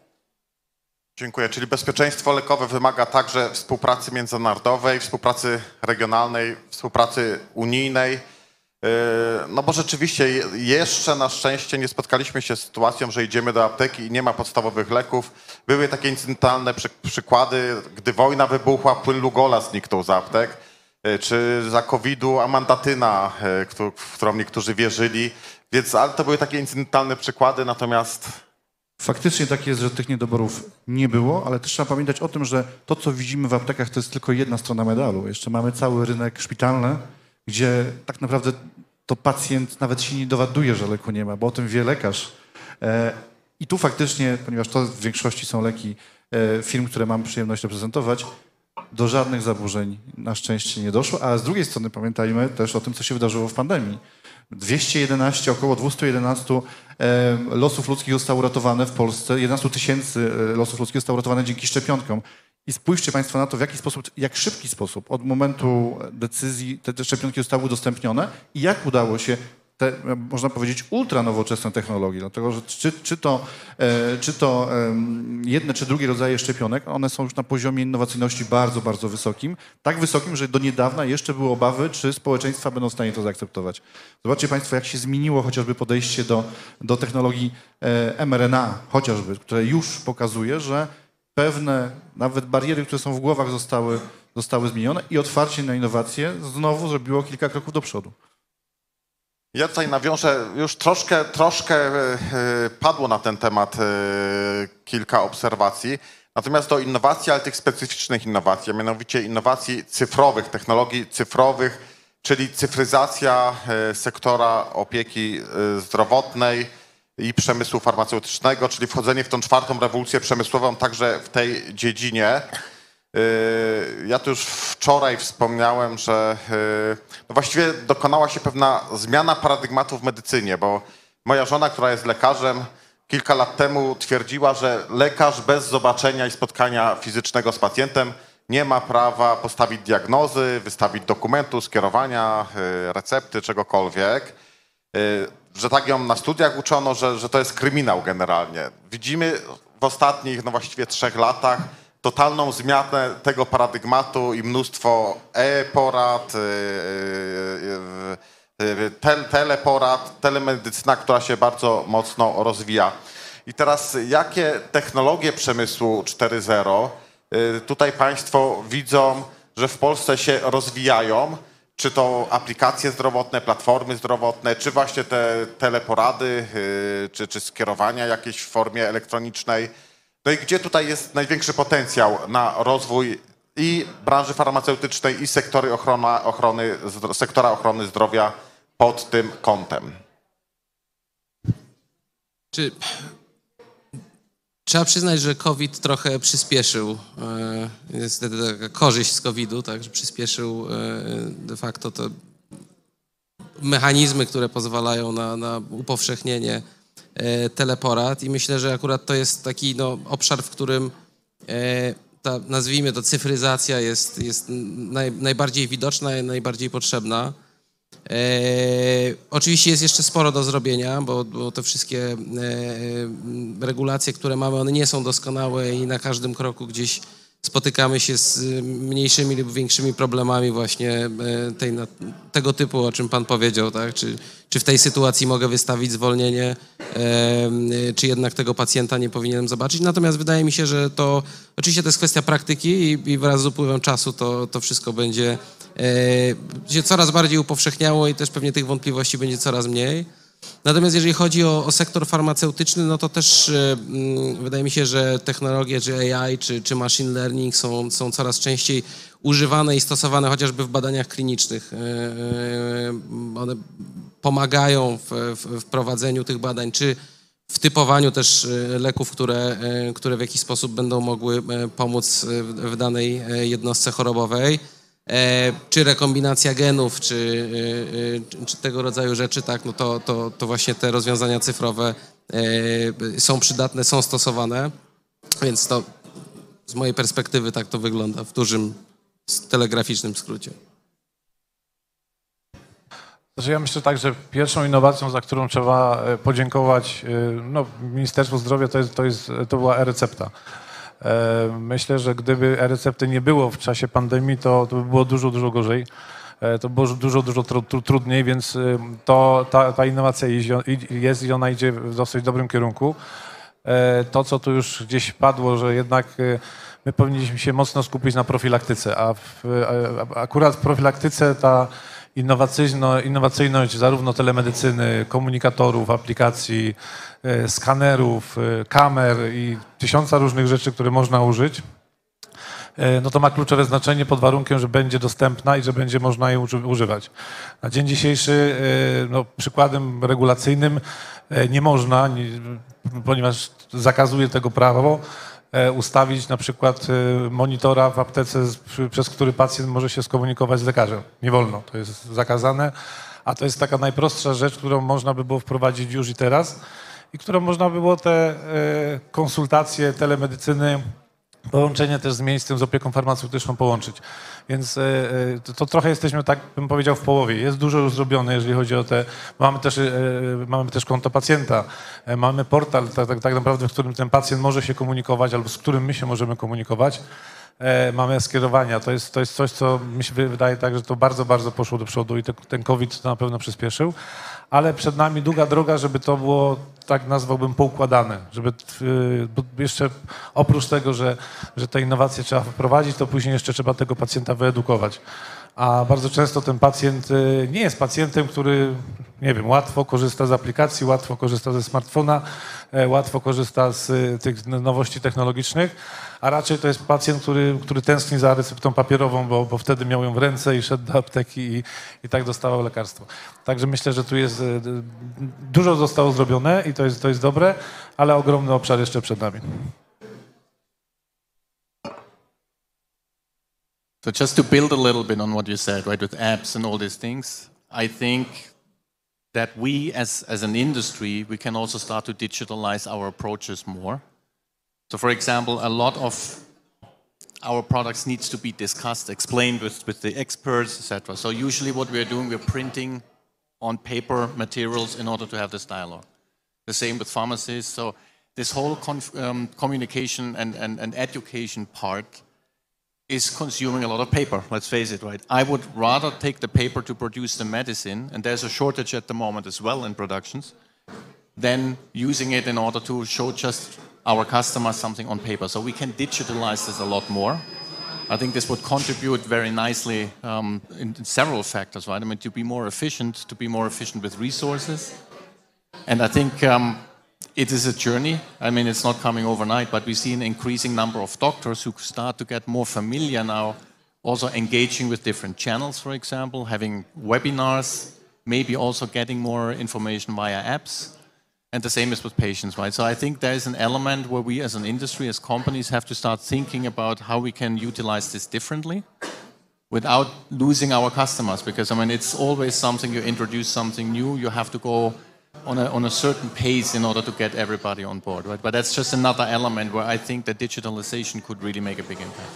Dziękuję. Czyli bezpieczeństwo lekowe wymaga także współpracy międzynarodowej, współpracy regionalnej, współpracy unijnej. No bo rzeczywiście jeszcze na szczęście nie spotkaliśmy się z sytuacją, że idziemy do apteki i nie ma podstawowych leków. Były takie incydentalne przy, przykłady, gdy wojna wybuchła, płyn Lugola zniknął z aptek, czy za kowida amandatyna, w którą niektórzy wierzyli. Więc ale to były takie incydentalne przykłady, natomiast...
Faktycznie tak jest, że tych niedoborów nie było, ale też trzeba pamiętać o tym, że to, co widzimy w aptekach, to jest tylko jedna strona medalu. Jeszcze mamy cały rynek szpitalny, gdzie tak naprawdę to pacjent nawet się nie dowiaduje, że leku nie ma, bo o tym wie lekarz. I tu faktycznie, ponieważ to w większości są leki e, firm, które mam przyjemność reprezentować, do żadnych zaburzeń na szczęście nie doszło, a z drugiej strony pamiętajmy też o tym, co się wydarzyło w pandemii. dwieście jedenaście, około dwieście jedenaście e, losów ludzkich zostało uratowane w Polsce, jedenaście tysięcy losów ludzkich zostało uratowane dzięki szczepionkom. I spójrzcie Państwo na to, w jaki sposób, jak szybki sposób od momentu decyzji te, te szczepionki zostały udostępnione i jak udało się te, można powiedzieć, ultra nowoczesne technologie, dlatego że czy, czy to, e, czy to e, jedne czy drugie rodzaje szczepionek, one są już na poziomie innowacyjności bardzo, bardzo wysokim, tak wysokim, że do niedawna jeszcze były obawy, czy społeczeństwa będą w stanie to zaakceptować. Zobaczcie Państwo, jak się zmieniło chociażby podejście do, do technologii e, em er en a, chociażby, które już pokazuje, że pewne nawet bariery, które są w głowach, zostały, zostały zmienione i otwarcie na innowacje znowu zrobiło kilka kroków do przodu.
Ja tutaj nawiążę, już troszkę, troszkę padło na ten temat kilka obserwacji, natomiast do innowacji, ale tych specyficznych innowacji, a mianowicie innowacji cyfrowych, technologii cyfrowych, czyli cyfryzacja sektora opieki zdrowotnej i przemysłu farmaceutycznego, czyli wchodzenie w tą czwartą rewolucję przemysłową także w tej dziedzinie. Ja tu już wczoraj wspomniałem, że no właściwie dokonała się pewna zmiana paradygmatu w medycynie, bo moja żona, która jest lekarzem, kilka lat temu twierdziła, że lekarz bez zobaczenia i spotkania fizycznego z pacjentem nie ma prawa postawić diagnozy, wystawić dokumentu, skierowania, recepty, czegokolwiek. Że tak ją na studiach uczono, że, że to jest kryminał generalnie. Widzimy w ostatnich, no właściwie trzech latach totalną zmianę tego paradygmatu i mnóstwo e-porad, tel, teleporad, telemedycyna, która się bardzo mocno rozwija. I teraz jakie technologie przemysłu cztery zero tutaj Państwo widzą, że w Polsce się rozwijają? Czy to aplikacje zdrowotne, platformy zdrowotne, czy właśnie te teleporady, czy, czy skierowania jakieś w formie elektronicznej? No i gdzie tutaj jest największy potencjał na rozwój i branży farmaceutycznej, i sektory ochrona, ochrony, sektora ochrony zdrowia pod tym kątem?
Czy... Trzeba przyznać, że COVID trochę przyspieszył, e, niestety taka korzyść z kowida, tak, że przyspieszył e, de facto te mechanizmy, które pozwalają na, na upowszechnienie e, teleporad i myślę, że akurat to jest taki no, obszar, w którym e, ta, nazwijmy to, cyfryzacja jest, jest naj, najbardziej widoczna i najbardziej potrzebna. E, oczywiście jest jeszcze sporo do zrobienia, bo, bo te wszystkie e, regulacje, które mamy, one nie są doskonałe i na każdym kroku gdzieś spotykamy się z mniejszymi lub większymi problemami właśnie tej, na, tego typu, o czym Pan powiedział, tak? Czy, czy w tej sytuacji mogę wystawić zwolnienie, e, czy jednak tego pacjenta nie powinienem zobaczyć. Natomiast wydaje mi się, że to oczywiście to jest kwestia praktyki i, i wraz z upływem czasu to, to wszystko będzie e, się coraz bardziej upowszechniało i też pewnie tych wątpliwości będzie coraz mniej. Natomiast jeżeli chodzi o, o sektor farmaceutyczny, no to też y, y, wydaje mi się, że technologie, czy A I, czy, czy machine learning są, są coraz częściej używane i stosowane chociażby w badaniach klinicznych. Y, y, one pomagają w, w, w prowadzeniu tych badań, czy w typowaniu też leków, które, y, które w jakiś sposób będą mogły pomóc w, w danej jednostce chorobowej. E, czy rekombinacja genów, czy, e, czy tego rodzaju rzeczy, tak, no to, to, to właśnie te rozwiązania cyfrowe e, są przydatne, są stosowane, więc to z mojej perspektywy tak to wygląda w dużym, telegraficznym skrócie.
Znaczy ja myślę tak, że pierwszą innowacją, za którą trzeba podziękować no, Ministerstwu Zdrowia, to, jest, to, jest, to była e-recepta. Myślę, że gdyby e-recepty nie było w czasie pandemii, to, to by było dużo, dużo gorzej. To było dużo, dużo tr- trudniej, więc to, ta, ta innowacja jest i ona idzie w dosyć dobrym kierunku. To, co tu już gdzieś padło, że jednak my powinniśmy się mocno skupić na profilaktyce, a w, akurat w profilaktyce ta innowacyjność zarówno telemedycyny, komunikatorów, aplikacji, skanerów, kamer i tysiąca różnych rzeczy, które można użyć, no to ma kluczowe znaczenie pod warunkiem, że będzie dostępna i że będzie można jej używać. Na dzień dzisiejszy no, przykładem regulacyjnym nie można, nie, ponieważ zakazuje tego prawo, ustawić na przykład monitora w aptece, przez który pacjent może się skomunikować z lekarzem. Nie wolno, to jest zakazane, a to jest taka najprostsza rzecz, którą można by było wprowadzić już i teraz i którą można by było te konsultacje, telemedycyny, połączenie też z miejscem, z opieką farmaceutyczną połączyć. Więc to, to trochę jesteśmy, tak bym powiedział, w połowie. Jest dużo już zrobione, jeżeli chodzi o te... Mamy też, mamy też konto pacjenta, mamy portal tak, tak, tak naprawdę, w którym ten pacjent może się komunikować albo z którym my się możemy komunikować. Mamy skierowania. To jest, to jest coś, co mi się wydaje tak, że to bardzo, bardzo poszło do przodu i te, ten COVID to na pewno przyspieszył. Ale przed nami długa droga, żeby to było, tak nazwałbym, poukładane. Żeby jeszcze oprócz tego, że, że te innowacje trzeba wprowadzić, to później jeszcze trzeba tego pacjenta wyedukować. A bardzo często ten pacjent nie jest pacjentem, który, nie wiem, łatwo korzysta z aplikacji, łatwo korzysta ze smartfona, łatwo korzysta z tych nowości technologicznych, a raczej to jest pacjent, który, który tęskni za receptą papierową, bo, bo wtedy miał ją w ręce i szedł do apteki i, i tak dostawał lekarstwo. Także myślę, że tu jest dużo zostało zrobione i to jest, to jest dobre, ale ogromny obszar jeszcze przed nami.
So just to build a little bit on what you said, right, with apps and all these things, I think that we as, as an industry, we can also start to digitalize our approaches more. So for example, a lot of our products needs to be discussed, explained with, with the experts, et cetera. So usually what we're doing, we're printing on paper materials in order to have this dialogue. The same with pharmacies. So this whole conf, um, communication and, and, and education part is consuming a lot of paper, let's face it, right? I would rather take the paper to produce the medicine, and there's a shortage at the moment as well in productions, than using it in order to show just our customers something on paper. So we can digitalize this a lot more. I think this would contribute very nicely um, in, in several factors, right? I mean, to be more efficient, to be more efficient with resources. And I think um, it is a journey. I mean, it's not coming overnight, but we see an increasing number of doctors who start to get more familiar now, also engaging with different channels, for example, having webinars, maybe also getting more information via apps. And the same is with patients, right? So I think there is an element where we as an industry, as companies, have to start thinking about how we can utilize this differently without losing our customers. Because, I mean, it's always something, you introduce something new, you have to go on a, on a certain pace in order to get everybody on board, right? But that's just another element where I think that digitalization could really make a big impact.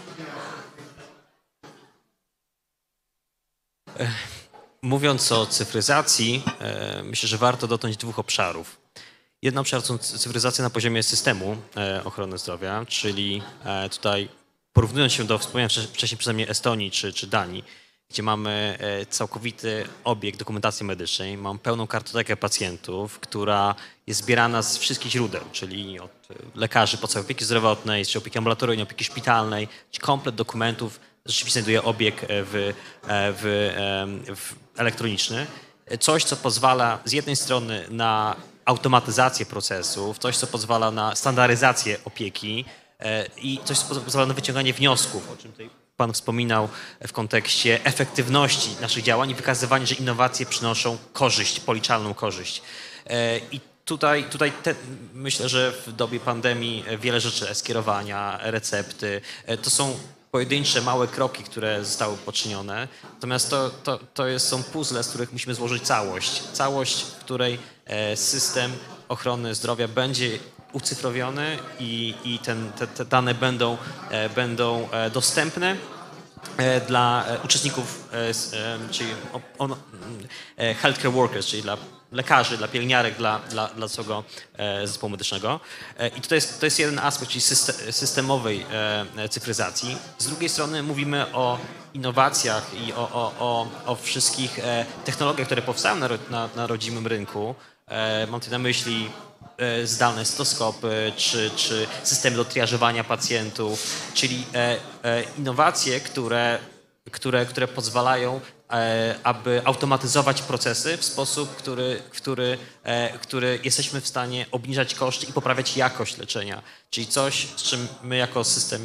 Mówiąc o cyfryzacji, myślę, że warto dotknąć dwóch obszarów. Jeden obszar to cyfryzacja na poziomie systemu ochrony zdrowia, czyli tutaj porównując się do wspomnianej wcześniej przeze mnie Estonii czy, czy Danii, gdzie mamy całkowity obieg dokumentacji medycznej, mam pełną kartotekę pacjentów, która jest zbierana z wszystkich źródeł, czyli od lekarzy podstawowej opieki zdrowotnej, czy opieki ambulatoryjnej, opieki szpitalnej, czy komplet dokumentów rzeczywiście znajduje obieg w, w, w elektroniczny. Coś, co pozwala z jednej strony na automatyzację procesów, coś, co pozwala na standaryzację opieki i coś, co pozwala na wyciąganie wniosków, o czym tutaj Pan wspominał w kontekście efektywności naszych działań i wykazywanie, że innowacje przynoszą korzyść, policzalną korzyść. I tutaj, tutaj te, myślę, że w dobie pandemii wiele rzeczy, e-skierowania, recepty, to są pojedyncze, małe kroki, które zostały poczynione. Natomiast to, to, to jest, są puzzle, z których musimy złożyć całość. Całość, w której system ochrony zdrowia będzie ucyfrowiony i, i ten, te, te dane będą, będą dostępne dla uczestników, czyli on, healthcare workers, czyli dla lekarzy, dla pielęgniarek, dla, dla, dla całego zespołu medycznego. I to jest, to jest jeden aspekt, czyli systemowej cyfryzacji. Z drugiej strony mówimy o innowacjach i o, o, o, o wszystkich technologiach, które powstają na, na, na rodzimym rynku. Mam tu na myśli zdalne stetoskopy, czy, czy systemy do triażowania pacjentów, czyli innowacje, które, które, które pozwalają, aby automatyzować procesy w sposób, który, który, który jesteśmy w stanie obniżać koszty i poprawiać jakość leczenia. Czyli coś, z czym my jako system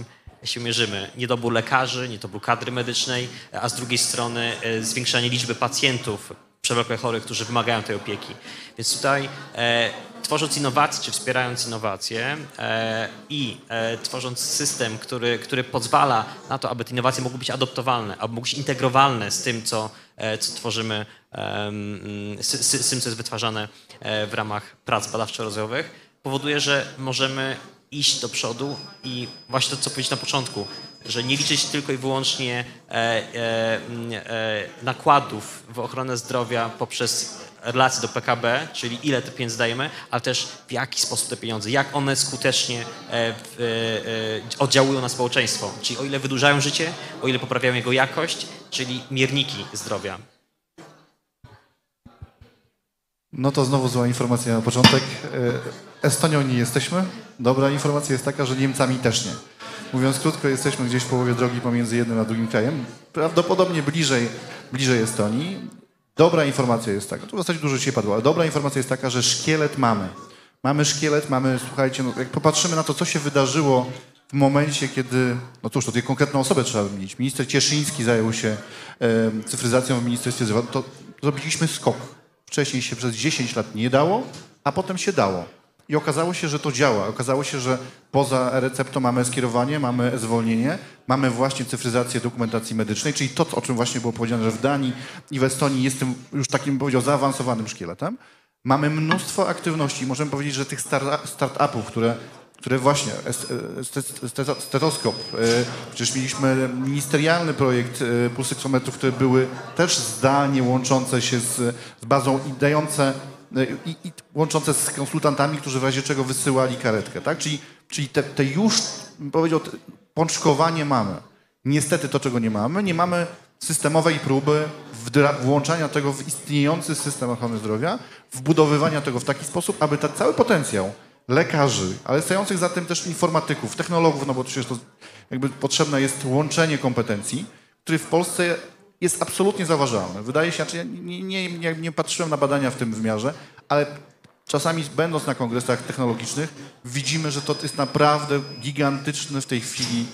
się mierzymy. Niedobór lekarzy, niedobór kadry medycznej, a z drugiej strony zwiększanie liczby pacjentów przewlekle chorych, którzy wymagają tej opieki. Więc tutaj e, tworząc innowacje, czy wspierając innowacje e, i e, tworząc system, który, który pozwala na to, aby te innowacje mogły być adoptowalne, aby mogły być integrowalne z tym, co, e, co tworzymy, e, z, z, z tym, co jest wytwarzane e, w ramach prac badawczo-rozwojowych, powoduje, że możemy iść do przodu i właśnie to, co powiedzieć na początku, że nie liczyć tylko i wyłącznie e, e, e, nakładów w ochronę zdrowia poprzez relacje do P K B, czyli ile te pieniądze dajemy, ale też w jaki sposób te pieniądze, jak one skutecznie e, w, e, oddziałują na społeczeństwo, czyli o ile wydłużają życie, o ile poprawiają jego jakość, czyli mierniki zdrowia.
No to znowu zła informacja na początek. Estonią nie jesteśmy. Dobra informacja jest taka, że Niemcami też nie. Mówiąc krótko, jesteśmy gdzieś w połowie drogi pomiędzy jednym a drugim krajem. Prawdopodobnie bliżej, bliżej Estonii. Dobra informacja jest taka, tu w zasadzie dużo dzisiaj padło, ale dobra informacja jest taka, że szkielet mamy. Mamy szkielet, mamy, słuchajcie, no, jak popatrzymy na to, co się wydarzyło w momencie, kiedy, no cóż, to tej konkretną osobę trzeba wymienić. Minister Cieszyński zajął się e, cyfryzacją w Ministerstwie Zdrowia, to zrobiliśmy skok. Wcześniej się przez dziesięć lat nie dało, a potem się dało. I okazało się, że to działa. Okazało się, że poza receptą mamy skierowanie, mamy zwolnienie, mamy właśnie cyfryzację dokumentacji medycznej, czyli to, o czym właśnie było powiedziane, że w Danii i w Estonii jest tym już takim, powiedział, zaawansowanym szkieletem. Mamy mnóstwo aktywności. Możemy powiedzieć, że tych start-upów, które, które właśnie, stetoskop, przecież mieliśmy ministerialny projekt pulsyksometrów, które były też zdalnie łączące się z, z bazą i dające I, i łączące z konsultantami, którzy w razie czego wysyłali karetkę, tak? Czyli, czyli te, te już, bym powiedział, te pączkowanie mamy. Niestety to, czego nie mamy, nie mamy systemowej próby włączania tego w istniejący system ochrony zdrowia, wbudowywania tego w taki sposób, aby ten cały potencjał lekarzy, ale stojących za tym też informatyków, technologów, no bo przecież to jakby potrzebne jest łączenie kompetencji, który w Polsce jest absolutnie zauważalny. Wydaje się, znaczy ja nie, nie, nie, nie patrzyłem na badania w tym wymiarze, ale czasami będąc na kongresach technologicznych widzimy, że to jest naprawdę gigantyczny w tej chwili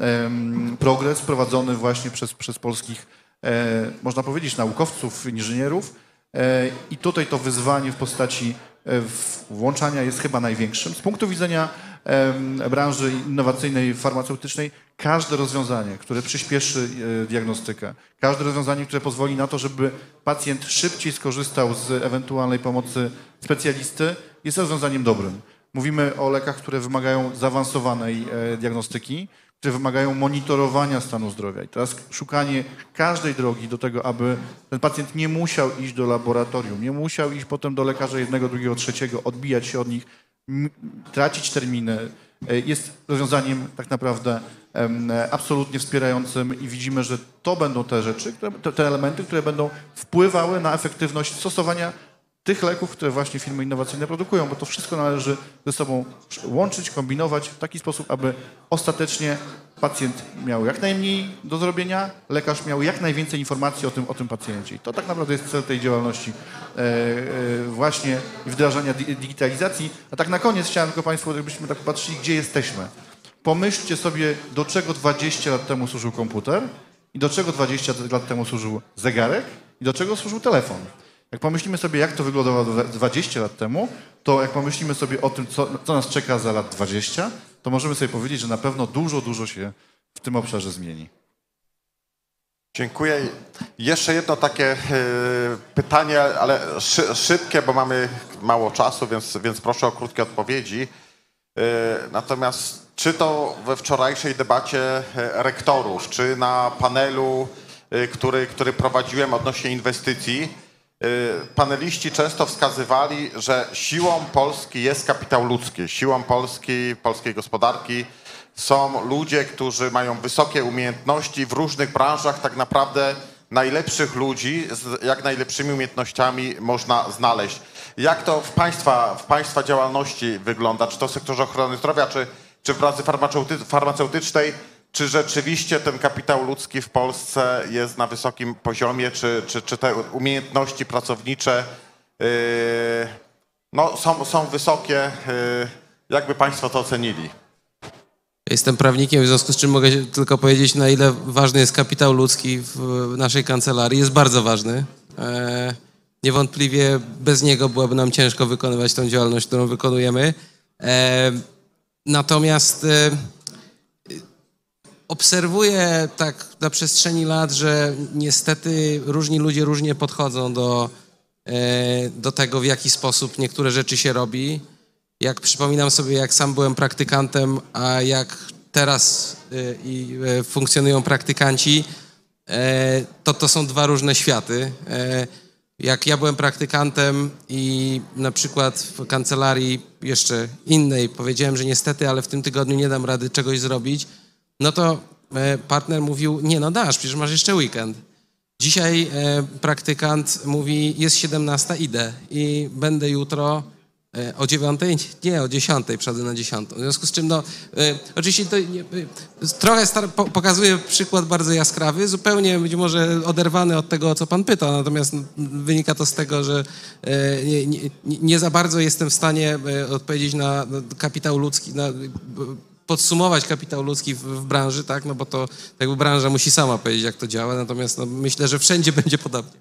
em, progres prowadzony właśnie przez, przez polskich, e, można powiedzieć, naukowców, inżynierów e, i tutaj to wyzwanie w postaci e, włączania jest chyba największym. Z punktu widzenia e, branży innowacyjnej, farmaceutycznej, każde rozwiązanie, które przyspieszy e, diagnostykę, każde rozwiązanie, które pozwoli na to, żeby pacjent szybciej skorzystał z ewentualnej pomocy specjalisty, jest rozwiązaniem dobrym. Mówimy o lekach, które wymagają zaawansowanej e, diagnostyki, które wymagają monitorowania stanu zdrowia. I teraz szukanie każdej drogi do tego, aby ten pacjent nie musiał iść do laboratorium, nie musiał iść potem do lekarza jednego, drugiego, trzeciego, odbijać się od nich, tracić terminy, jest rozwiązaniem tak naprawdę absolutnie wspierającym i widzimy, że to będą te rzeczy, które, te elementy, które będą wpływały na efektywność stosowania tych leków, które właśnie firmy innowacyjne produkują, bo to wszystko należy ze sobą łączyć, kombinować w taki sposób, aby ostatecznie pacjent miał jak najmniej do zrobienia, lekarz miał jak najwięcej informacji o tym, o tym pacjencie. I to tak naprawdę jest cel tej działalności e, e, właśnie wdrażania di digitalizacji. A tak na koniec chciałem tylko Państwu, żebyśmy tak patrzyli, gdzie jesteśmy. Pomyślcie sobie, do czego dwadzieścia lat temu służył komputer i do czego dwadzieścia lat temu służył zegarek i do czego służył telefon. Jak pomyślimy sobie, jak to wyglądało dwadzieścia lat temu, to jak pomyślimy sobie o tym, co, co nas czeka za lat dwadzieścia, to możemy sobie powiedzieć, że na pewno dużo, dużo się w tym obszarze zmieni.
Dziękuję. Jeszcze jedno takie y, pytanie, ale szy, szybkie, bo mamy mało czasu, więc, więc proszę o krótkie odpowiedzi. Y, natomiast czy to we wczorajszej debacie rektorów, czy na panelu, y, który, który prowadziłem odnośnie inwestycji, paneliści często wskazywali, że siłą Polski jest kapitał ludzki. Siłą Polski, polskiej gospodarki są ludzie, którzy mają wysokie umiejętności w różnych branżach. Tak naprawdę najlepszych ludzi z jak najlepszymi umiejętnościami można znaleźć. Jak to w Państwa, w państwa działalności wygląda? Czy to w sektorze ochrony zdrowia, czy, czy w branży farmaceutycznej? Czy rzeczywiście ten kapitał ludzki w Polsce jest na wysokim poziomie, czy, czy, czy te umiejętności pracownicze yy, no, są, są wysokie? Yy, jak by Państwo to ocenili?
Jestem prawnikiem, w związku z czym mogę tylko powiedzieć, na ile ważny jest kapitał ludzki w naszej kancelarii. Jest bardzo ważny. E, niewątpliwie bez niego byłoby nam ciężko wykonywać tą działalność, którą wykonujemy. E, natomiast e, obserwuję tak na przestrzeni lat, że niestety różni ludzie różnie podchodzą do, e, do tego, w jaki sposób niektóre rzeczy się robi. Jak przypominam sobie, jak sam byłem praktykantem, a jak teraz y, y, y, funkcjonują praktykanci, y, to to są dwa różne światy. Y, jak ja byłem praktykantem i na przykład w kancelarii jeszcze innej powiedziałem, że niestety, ale w tym tygodniu nie dam rady czegoś zrobić, no to y, partner mówił, nie no dasz, przecież masz jeszcze weekend. Dzisiaj y, praktykant mówi, jest siedemnasta, idę i będę jutro o dziewiątej? Nie, o dziesiątej, przychodzę na dziesiątą. W związku z czym, no, y, oczywiście to nie, y, trochę star- po, pokazuję przykład bardzo jaskrawy, zupełnie być może oderwany od tego, o co pan pyta, natomiast no, wynika to z tego, że y, nie, nie, nie za bardzo jestem w stanie y, odpowiedzieć na, na kapitał ludzki, na, y, podsumować kapitał ludzki w, w branży, tak, no bo to jakby branża musi sama powiedzieć, jak to działa, natomiast no, myślę, że wszędzie będzie podobnie.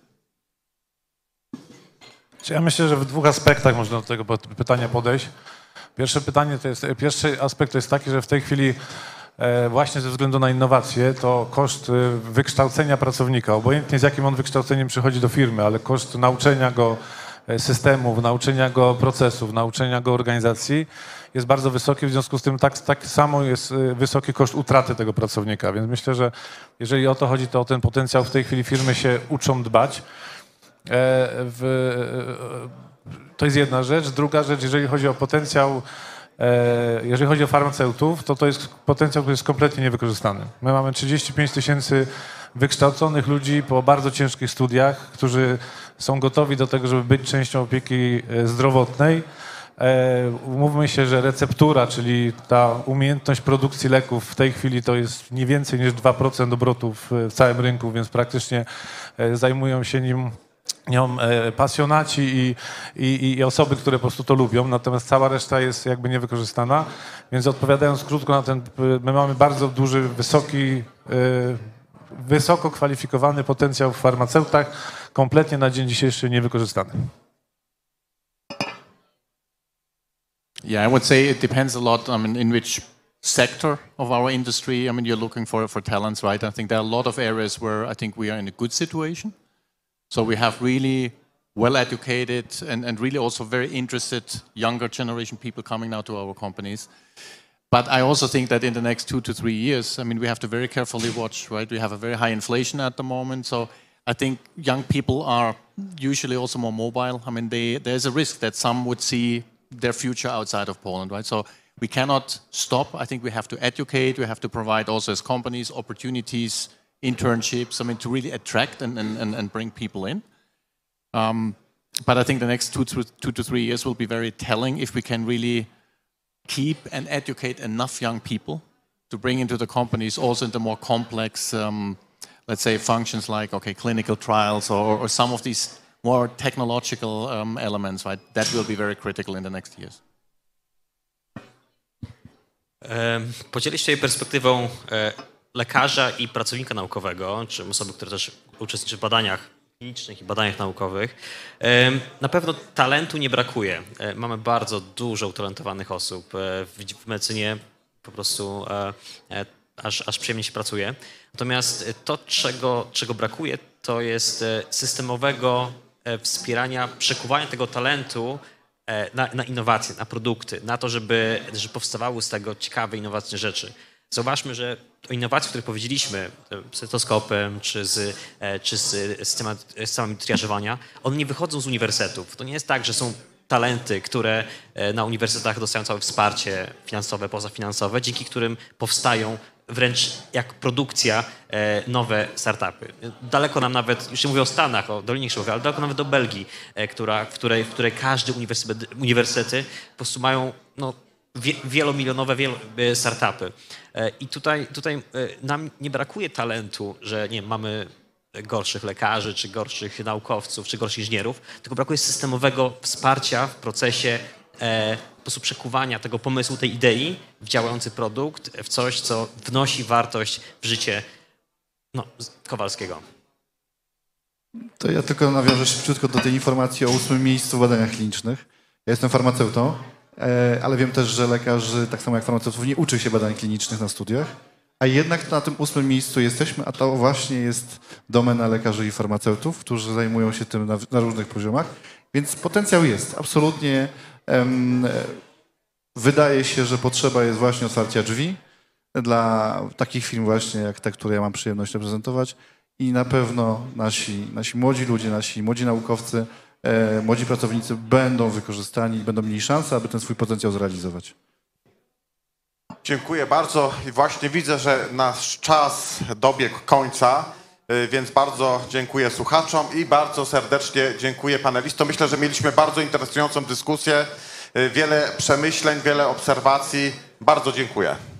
Ja myślę, że w dwóch aspektach można do tego pytania podejść. Pierwsze pytanie to jest, pierwszy aspekt to jest taki, że w tej chwili e, właśnie ze względu na innowacje to koszt e, wykształcenia pracownika, obojętnie z jakim on wykształceniem przychodzi do firmy, ale koszt nauczenia go e, systemów, nauczenia go procesów, nauczenia go organizacji jest bardzo wysoki, w związku z tym tak, tak samo jest e, wysoki koszt utraty tego pracownika, więc myślę, że jeżeli o to chodzi, to o ten potencjał w tej chwili firmy się uczą dbać. W, to jest jedna rzecz. Druga rzecz, jeżeli chodzi o potencjał, jeżeli chodzi o farmaceutów, to to jest potencjał, który jest kompletnie niewykorzystany. My mamy trzydzieści pięć tysięcy wykształconych ludzi po bardzo ciężkich studiach, którzy są gotowi do tego, żeby być częścią opieki zdrowotnej. Umówmy się, że receptura, czyli ta umiejętność produkcji leków w tej chwili to jest nie więcej niż dwa procent obrotów w całym rynku, więc praktycznie zajmują się nim nią pasjonaci i, i, i osoby, które po prostu to lubią, natomiast cała reszta jest jakby niewykorzystana, więc odpowiadając krótko na ten, my mamy bardzo duży, wysoki, wysoko kwalifikowany potencjał w farmaceutach, kompletnie na dzień dzisiejszy niewykorzystany.
Yeah, I would say it depends a lot, I mean, in which sector of our industry, I mean, you're looking for, for talents, right? I think there are a lot of areas where I think we are in a good situation. So we have really well-educated and, and really also very interested younger generation people coming now to our companies. But I also think that in the next two to three years, I mean, we have to very carefully watch, right? We have a very high inflation at the moment. So I think young people are usually also more mobile. I mean, they, there's a risk that some would see their future outside of Poland, right? So we cannot stop. I think we have to educate. We have to provide also as companies opportunities, internships, I mean, to really attract and, and, and bring people in. Um, but I think the next two to, two to three years will be very telling if we can really keep and educate enough young people to bring into the companies also into more complex, um, let's say, functions like, okay, clinical trials or, or some of these more technological um, elements, right? That will be very critical in the next years.
Podzielę się perspektywą lekarza i pracownika naukowego, czy osoby, które też uczestniczy w badaniach klinicznych i badaniach naukowych. Na pewno talentu nie brakuje. Mamy bardzo dużo utalentowanych osób. W medycynie po prostu aż, aż przyjemnie się pracuje. Natomiast to, czego, czego brakuje, to jest systemowego wspierania, przekuwania tego talentu na, na innowacje, na produkty, na to, żeby, żeby powstawały z tego ciekawe, innowacyjne rzeczy. Zauważmy, że o innowacji, o których powiedzieliśmy, stetoskopem czy z, czy z systemami triażowania, one nie wychodzą z uniwersytetów. To nie jest tak, że są talenty, które na uniwersytetach dostają całe wsparcie finansowe, pozafinansowe, dzięki którym powstają wręcz jak produkcja nowe startupy. Daleko nam nawet, już nie mówię o Stanach, o Dolinie Krzemowej, ale daleko nawet do Belgii, która, w, której, w której każdy uniwersytet, uniwersytety po prostu mają no, wielomilionowe wielo, startupy. I tutaj, tutaj nam nie brakuje talentu, że nie mamy gorszych lekarzy, czy gorszych naukowców, czy gorszych inżynierów, tylko brakuje systemowego wsparcia w procesie po prostu przekuwania tego pomysłu, tej idei w działający produkt, w coś, co wnosi wartość w życie no, Kowalskiego.
To ja tylko nawiążę szybciutko do tej informacji o ósmym miejscu w badaniach klinicznych. Ja jestem farmaceutą, ale wiem też, że lekarzy, tak samo jak farmaceutów, nie uczy się badań klinicznych na studiach, a jednak na tym ósmym miejscu jesteśmy, a to właśnie jest domena lekarzy i farmaceutów, którzy zajmują się tym na, na różnych poziomach, więc potencjał jest. Absolutnie em, wydaje się, że potrzeba jest właśnie otwarcia drzwi dla takich firm właśnie jak te, które ja mam przyjemność reprezentować i na pewno nasi, nasi młodzi ludzie, nasi młodzi naukowcy, e, młodzi pracownicy będą wykorzystani, będą mieli szansę, aby ten swój potencjał zrealizować.
Dziękuję bardzo i właśnie widzę, że nasz czas dobiegł końca, y, więc bardzo dziękuję słuchaczom i bardzo serdecznie dziękuję panelistom. Myślę, że mieliśmy bardzo interesującą dyskusję, y, wiele przemyśleń, wiele obserwacji. Bardzo dziękuję.